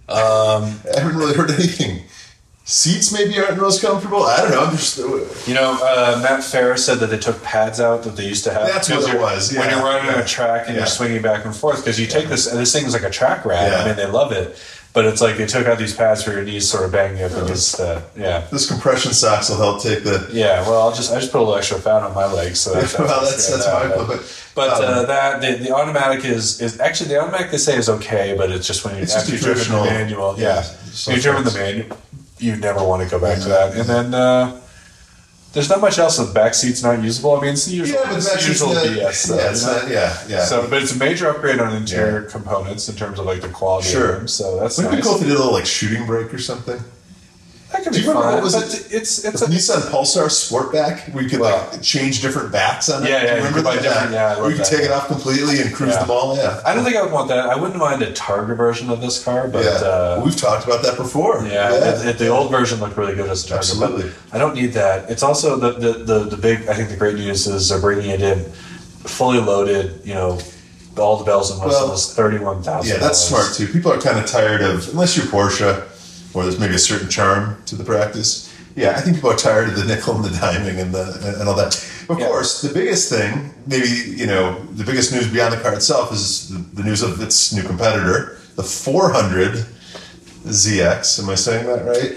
S1: I haven't really heard anything. Seats maybe aren't the most comfortable. I don't know. I'm just,
S2: Matt Ferris said that they took pads out that they used to have.
S1: That's what it was.
S2: When you're running on a track and you're swinging back and forth, because you take this, and this thing is like a track rad.
S1: Yeah.
S2: I mean, they love it, but it's like they took out these pads for your knees, sort of banging up against.
S1: Those compression socks will help take the.
S2: Yeah, well, I just put a little extra fat on my legs, so that's
S1: well, that's my
S2: But the automatic is actually the automatic they say is okay, but it's just when you after you've driven the manual. Yeah, when you've driven the manual, you never want to go back to that. And then there's not much else. The back seat's not usable. I mean, it's the usual, BS. So, but it's a major upgrade on interior components in terms of like the quality of them. So that's
S1: nice. Would it be cool if they did a little like shooting brake or something?
S2: That could be fun. What was it? It's a
S1: Nissan Pulsar Sportback where you could like change different backs on it.
S2: Yeah,
S1: remember that?
S2: Or
S1: you could take it off completely and cruise the mall. Yeah,
S2: I don't think I would want that. I wouldn't mind a Targa version of this car, but
S1: we've talked about that before.
S2: The old version looked really good as a Targa.
S1: Absolutely,
S2: but I don't need that. It's also the big. I think the great news is they're bringing it in fully loaded. You know, all the bells and whistles. $31,000.
S1: Yeah, that's smart too. People are kind of tired of unless you're Porsche. Or there's maybe a certain charm to the practice. Yeah, I think people are tired of the nickel and the diming and all that. Of course, the biggest thing, maybe, the biggest news beyond the car itself is the news of its new competitor, the 400 ZX. Am I saying that right?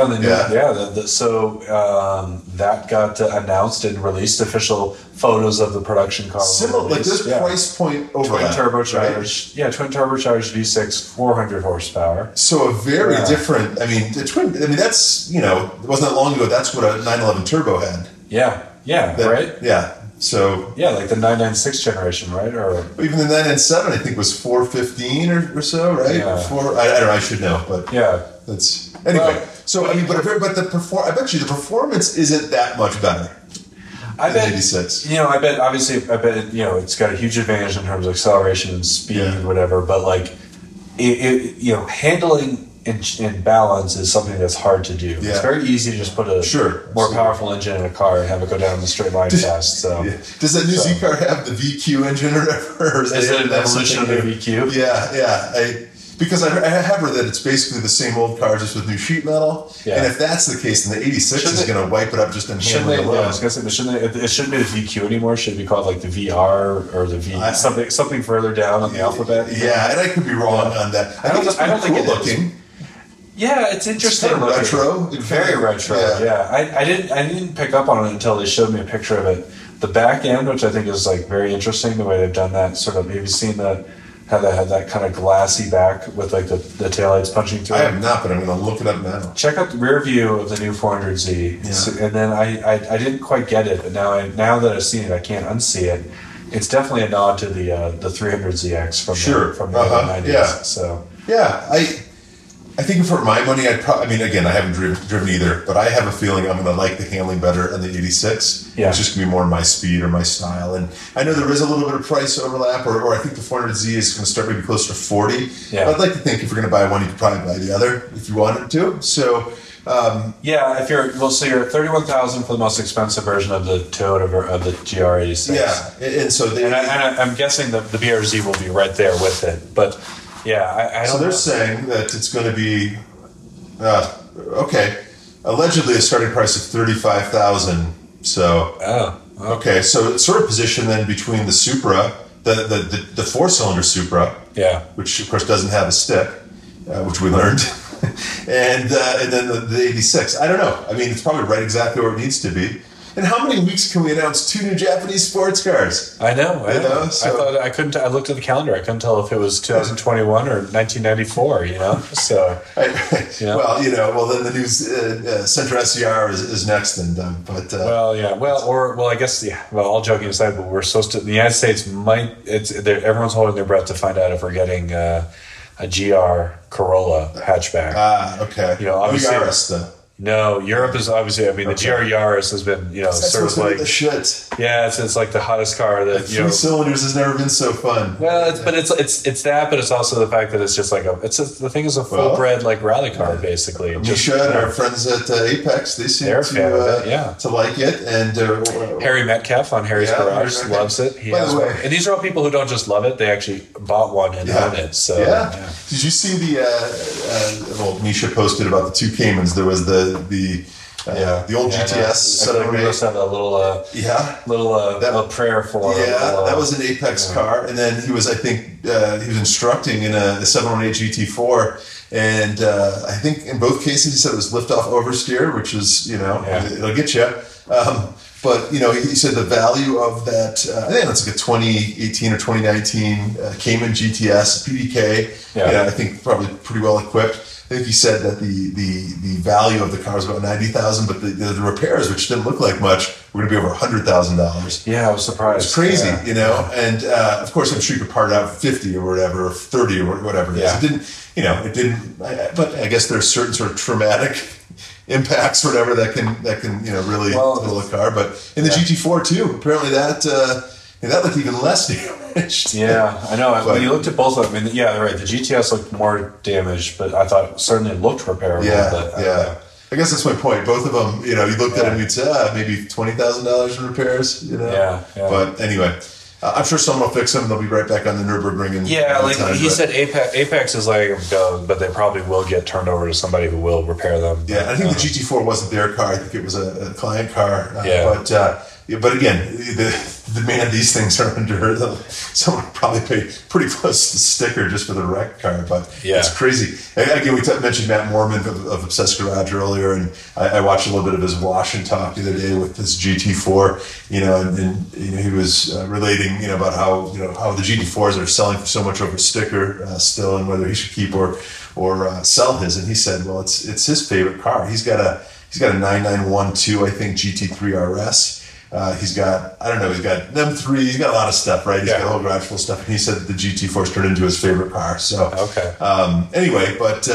S2: So that got announced and released official photos of the production car.
S1: Similar, like this price point overlap.
S2: Twin turbocharged, right? Twin turbocharged V6, 400 horsepower.
S1: So a very different. I mean, that's it wasn't that long ago. That's what a 911 Turbo had.
S2: Right.
S1: Yeah. So
S2: like the 996 generation, right? Or
S1: even the 997, I think was 415 or so, right?
S2: Yeah.
S1: I don't know. I should know, but that's anyway. So I mean, but I bet you the performance isn't that much better.
S2: I bet
S1: 86.
S2: I bet it's got a huge advantage in terms of acceleration and speed, whatever. But like, handling in balance is something that's hard to do. Yeah. It's very easy to just put a more powerful engine in a car and have it go down the straight line fast. So
S1: does that new Z car have the VQ engine or whatever?
S2: Is it an evolution of the VQ?
S1: Yeah. Because I have heard that it's basically the same old car just with new sheet metal. Yeah. And if that's the case, then the 86 is going to wipe it up just in handling alone.
S2: I was going to say, it shouldn't be the VQ anymore. It should be called like the VR or the something further down on the alphabet.
S1: Yeah, and I could be wrong on that. I don't think it's looking.
S2: Yeah, it's interesting.
S1: It's retro.
S2: Very retro. Yeah. I didn't pick up on it until they showed me a picture of it. The back end, which I think is like very interesting, the way they've done that. Sort of, have you seen how they had that kind of glassy back with like the taillights punching through?
S1: I have not, but I'm going to look it up now.
S2: Check out the rear view of the new 400Z. Yeah. And then I didn't quite get it, but now that I've seen it, I can't unsee it. It's definitely a nod to the 300ZX from the 90s.
S1: Yeah.
S2: So
S1: I think for my money, again, I haven't driven either, but I have a feeling I'm going to like the handling better on the 86.
S2: Yeah.
S1: It's just going to be more my speed or my style. And I know there is a little bit of price overlap, or I think the 400Z is going to start maybe closer to 40.
S2: Yeah.
S1: I'd like to think if you're going to buy one, you could probably buy the other if you wanted to. So,
S2: if you're at $31,000 for the most expensive version of the Toyota of the GR86.
S1: Yeah, and so
S2: I'm guessing the BRZ will be right there with it, but. Yeah, I don't
S1: So they're saying that it's going to be, allegedly a starting price of $35,000. So, okay, so it's sort of positioned then between the Supra, the four-cylinder Supra, which of course doesn't have a stick, which we learned, and then the 86. I don't know. I mean, it's probably right exactly where it needs to be. And how many weeks can we announce 2 new Japanese sports cars?
S2: I know. So, I thought I looked at the calendar. I couldn't tell if it was 2021 or 1994. So.
S1: Well, then the new Sentra SCR is next, then, Doug. But
S2: I guess all joking aside, but we're supposed to. The United States everyone's holding their breath to find out if we're getting a GR Corolla hatchback.
S1: Okay.
S2: Obviously.
S1: Yaris, though.
S2: No, Europe is obviously. I mean, the GR Yaris has been,
S1: That's
S2: sort of like
S1: the shit.
S2: Yeah, it's like the hottest car that
S1: Three cylinders has never been so fun.
S2: Well, it's that, but it's also the fact that it's just like the thing is a full bred like rally car basically.
S1: Misha and our friends at Apex, they seem to like it, and
S2: Harry Metcalf on Harry's Garage loves it. He has one. And these are all people who don't just love it; they actually bought one and own it. So
S1: Did you see the? Misha posted about the two Caymans. There was the old GTS 708.
S2: We must have a little prayer for.
S1: That was an Apex car, and then he was instructing in a 718 GT4, and I think in both cases he said it was lift off oversteer, which is it'll get you. But he said the value of that. I think that's like a 2018 or 2019 Cayman GTS PDK. I think probably pretty well equipped. I think he said that the value of the car was about $90,000, but the repairs, which didn't look like much, were going to be over $100,000.
S2: Yeah, I was surprised.
S1: It's crazy, and of course I'm sure you could part it out for 50 or whatever, or 30 or whatever it is. It didn't. But I guess there's certain sort of traumatic impacts, or whatever, that can really total a car. But in the GT4 too, apparently that looked even less damaged.
S2: Yeah, I know. When you looked at both of them, right. The GTS looked more damaged, but I thought it certainly looked repairable.
S1: I guess that's my point. Both of them, you looked at them and you'd say, maybe $20,000 in repairs. But anyway, I'm sure someone will fix them. They'll be right back on the Nürburgring.
S2: He said Apex is letting them go, but they probably will get turned over to somebody who will repair them.
S1: Yeah, I think the GT4 wasn't their car. I think it was a client car. But again, the demand these things are under. Someone probably paid pretty close to the sticker just for the wreck car. But it's crazy. Again, we mentioned Matt Moorman of Obsessed Garage earlier, and I watched a little bit of his wash and talk the other day with his GT4. And he was relating about how the GT4s are selling for so much over sticker still, and whether he should keep or sell his. And he said, well, it's his favorite car. He's got a 9912, I think, GT3 RS. He's got an M3. He's got a lot of stuff, right? He's got a whole garage full of stuff. And he said that the GT4's turned into his favorite car. So anyway, but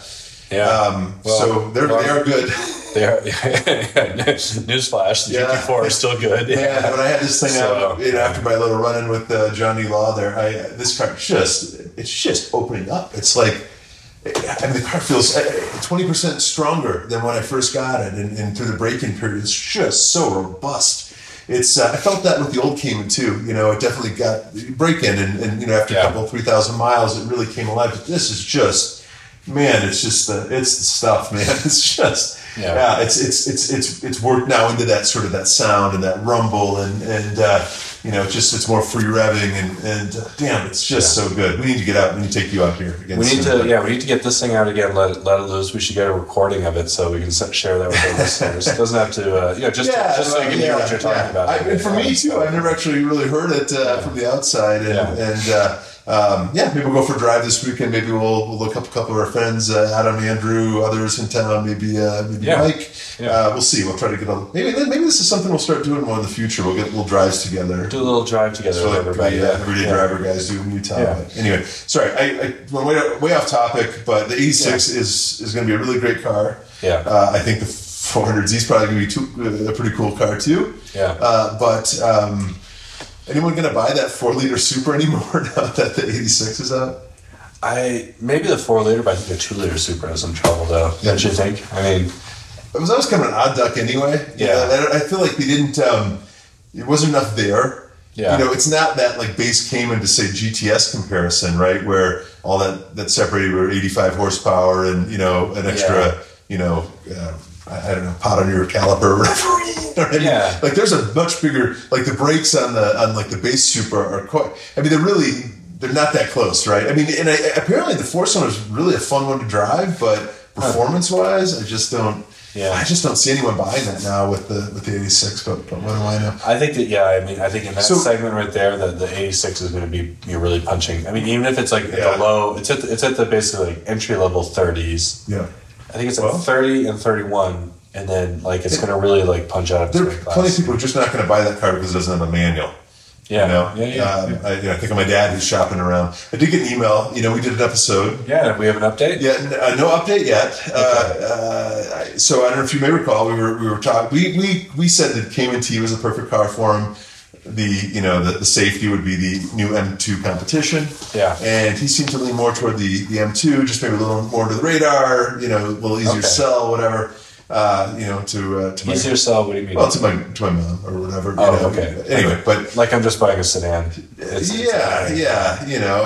S1: so they are good.
S2: They are. Newsflash: the GT4 is still good.
S1: Yeah, when I had this thing out after my little run-in with Johnny Law, this car it's just opening up. It's like. The car feels 20% stronger than when I first got it, and through the break-in period, it's just so robust. It's I felt that with the old Cayman too. It definitely got break-in, and after a couple 3,000 miles, it really came alive. But this is just, man, it's the stuff, man. It's just. It's worked now into that sort of that sound and that rumble and it's more free revving and damn, it's just so good. We need to get out. We need to take you out here again.
S2: We need to get this thing out again. Let it loose. We should get a recording of it so we can share that with our listeners. It doesn't have to. Just so you can hear what you're talking about.
S1: And for me too, I've never actually really heard it from the outside, maybe we'll go for a drive this weekend. Maybe we'll look up a couple of our friends, Adam, Andrew, others in town. Maybe Mike. We'll see. We'll try to get maybe this is something we'll start doing more in the future. We'll get little drives together.
S2: Do a little drive together.
S1: So everybody, everyday driver guys do in Utah. Yeah. But anyway, sorry, I went way off topic, but the 86 is going to be a really great car. Yeah. I think the 400Z is probably going to be a pretty cool car too. Yeah. But anyone going to buy that 4-liter Super anymore now that the 86 is out?
S2: Maybe the 4-liter, but I think the 2-liter Super has some trouble though. Don't you think? I mean,
S1: it was always kind of an odd duck anyway. Yeah. I feel like they didn't. It wasn't enough there. Yeah. It's not that like base Cayman to say GTS comparison, right? Where all that separated were 85 horsepower and an extra I don't know, pot on your caliper or whatever. Yeah. Like there's a much bigger, like the brakes on the base Super are quite, they're not that close, right? I mean, and apparently the 4-cylinder is really a fun one to drive, but performance-wise, I just don't see anyone buying that now with the 86, but what do I know?
S2: I think that, I think in that segment right there, the 86 is going to be really punching. I mean, even if it's like at the low, it's at the basically like entry-level 30s. Yeah. I think it's like 30 and 31, and then like it's going to really like punch out.
S1: There are plenty of people who are just not going to buy that car because it doesn't have a manual.
S2: Yeah.
S1: You know,
S2: Yeah.
S1: I think of my dad who's shopping around. I did get an email. You know, we did an episode.
S2: Yeah, we have an update.
S1: Yeah, no update yet. So I don't know if you may recall, we were talking. We said that Cayman T was a perfect car for him. The safety would be the new M2 competition.
S2: Yeah.
S1: And he seemed to lean more toward the M2, just maybe a little more to the radar. You know, a little easier to sell, whatever. To my,
S2: Easier sell. What do you mean?
S1: well, to my mom or whatever.
S2: Okay.
S1: Anyway, but
S2: like I'm just buying a sedan.
S1: Yeah. You know,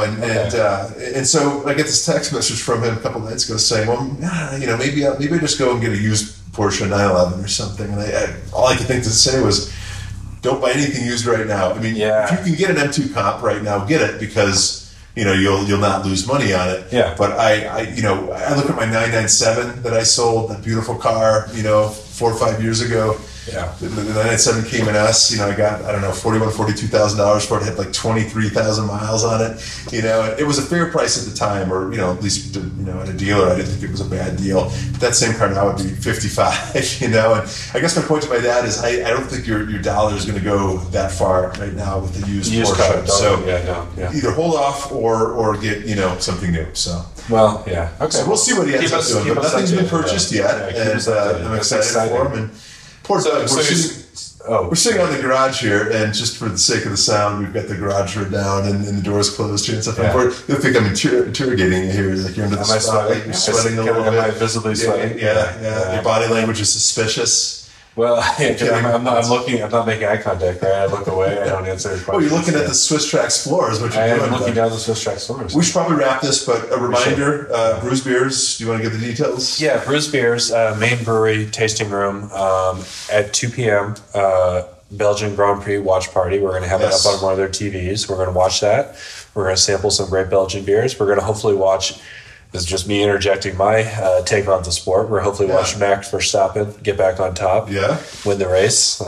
S1: and so I get this text message from him a couple of nights ago saying, well, maybe I just go and get a used Porsche 911 or something. And all I could think to say was, don't buy anything used right now. I mean, if you can get an M2 comp right now, get it, because you'll not lose money on it.
S2: Yeah.
S1: But I look at my 997 that I sold, that beautiful car, 4 or 5 years ago.
S2: Yeah.
S1: The 997 Cayman S, I got, I don't know, $42,000 for it. It had like 23,000 miles on it. It was a fair price at the time, or, at least, at a dealer, I didn't think it was a bad deal. But that same car now would be 55, and I guess my point to my dad is I don't think your dollar is going to go that far right now with the used Porsche.
S2: Car,
S1: so
S2: either
S1: hold off or get, something new. So.
S2: Well, yeah. Okay.
S1: So we'll see what he ends up doing, but nothing's been purchased yet, and I'm excited for him. And poor Doug, we're sitting on the garage here, and just for the sake of the sound, we've got the garage door down and the doors closed here and stuff. Yeah. You'll think I'm interrogating you here, like you're under the spotlight, you're sweating a little bit.
S2: Am I visibly sweating?
S1: Yeah. Your body language is suspicious.
S2: Well, I'm not making eye contact, right? I look away, I don't answer questions.
S1: Oh, you're looking at the Swiss Tracks floor is what you're doing.
S2: I am looking down the Swiss Tracks floors.
S1: We should probably wrap this, but a reminder, Brews Beers, do you want to give the details?
S2: Yeah, Brews Beers, main brewery, tasting room, at 2 p.m., Belgian Grand Prix watch party. We're going to have it up on one of their TVs. We're going to watch that. We're going to sample some great Belgian beers. We're going to hopefully watch... This is just me interjecting my take on the sport. We're hopefully watching Max Verstappen get back on top, win the race,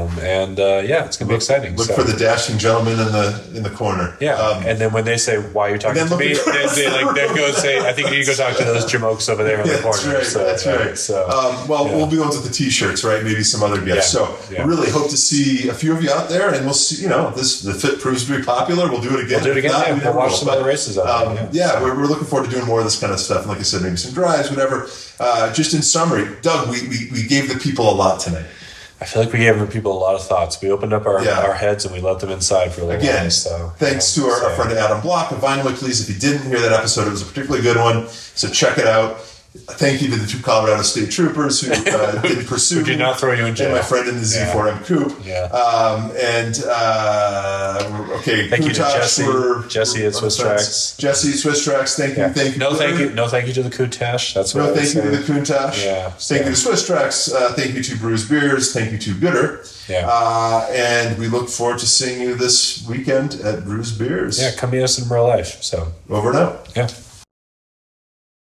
S2: it's going to be exciting.
S1: Look for the dashing gentleman in the corner.
S2: Yeah, and then when they say, "Why are you talking to me?" they go say, "I think you need to go talk to those jamokes over there in the corner."
S1: That's right. So, we'll be on to the T-shirts, right? Maybe some other gifts. We really hope to see a few of you out there, and we'll see. The fit proves to be popular. We'll do it again.
S2: We'll watch some other races out there.
S1: We're looking forward to doing more of this kind of stuff, and like I said, maybe some drives, whatever. Just in summary, Doug, we gave the people a lot tonight.
S2: I feel like we gave the people a lot of thoughts. We opened up our heads and we let them inside for a little while. So,
S1: thanks to our friend Adam Block of Vinyl Weeklies. If you didn't hear that episode, it was a particularly good one, so check it out. Thank you to the 2 Colorado State Troopers who didn't pursue
S2: who did not throw you in jail.
S1: And my friend in the Z4M coupe.
S2: Thank you to Jesse at Swiss Tracks.
S1: Jesse at Swiss Tracks, thank you.
S2: No thank you to the Countach. That's what
S1: thank you to the Countach.
S2: Yeah.
S1: Thank you to Swiss Tracks. Thank you to Brews Beers. Thank you to Gooder. And we look forward to seeing you this weekend at Brews Beers.
S2: Yeah, come meet us in real life. So
S1: over and out.
S2: Yeah.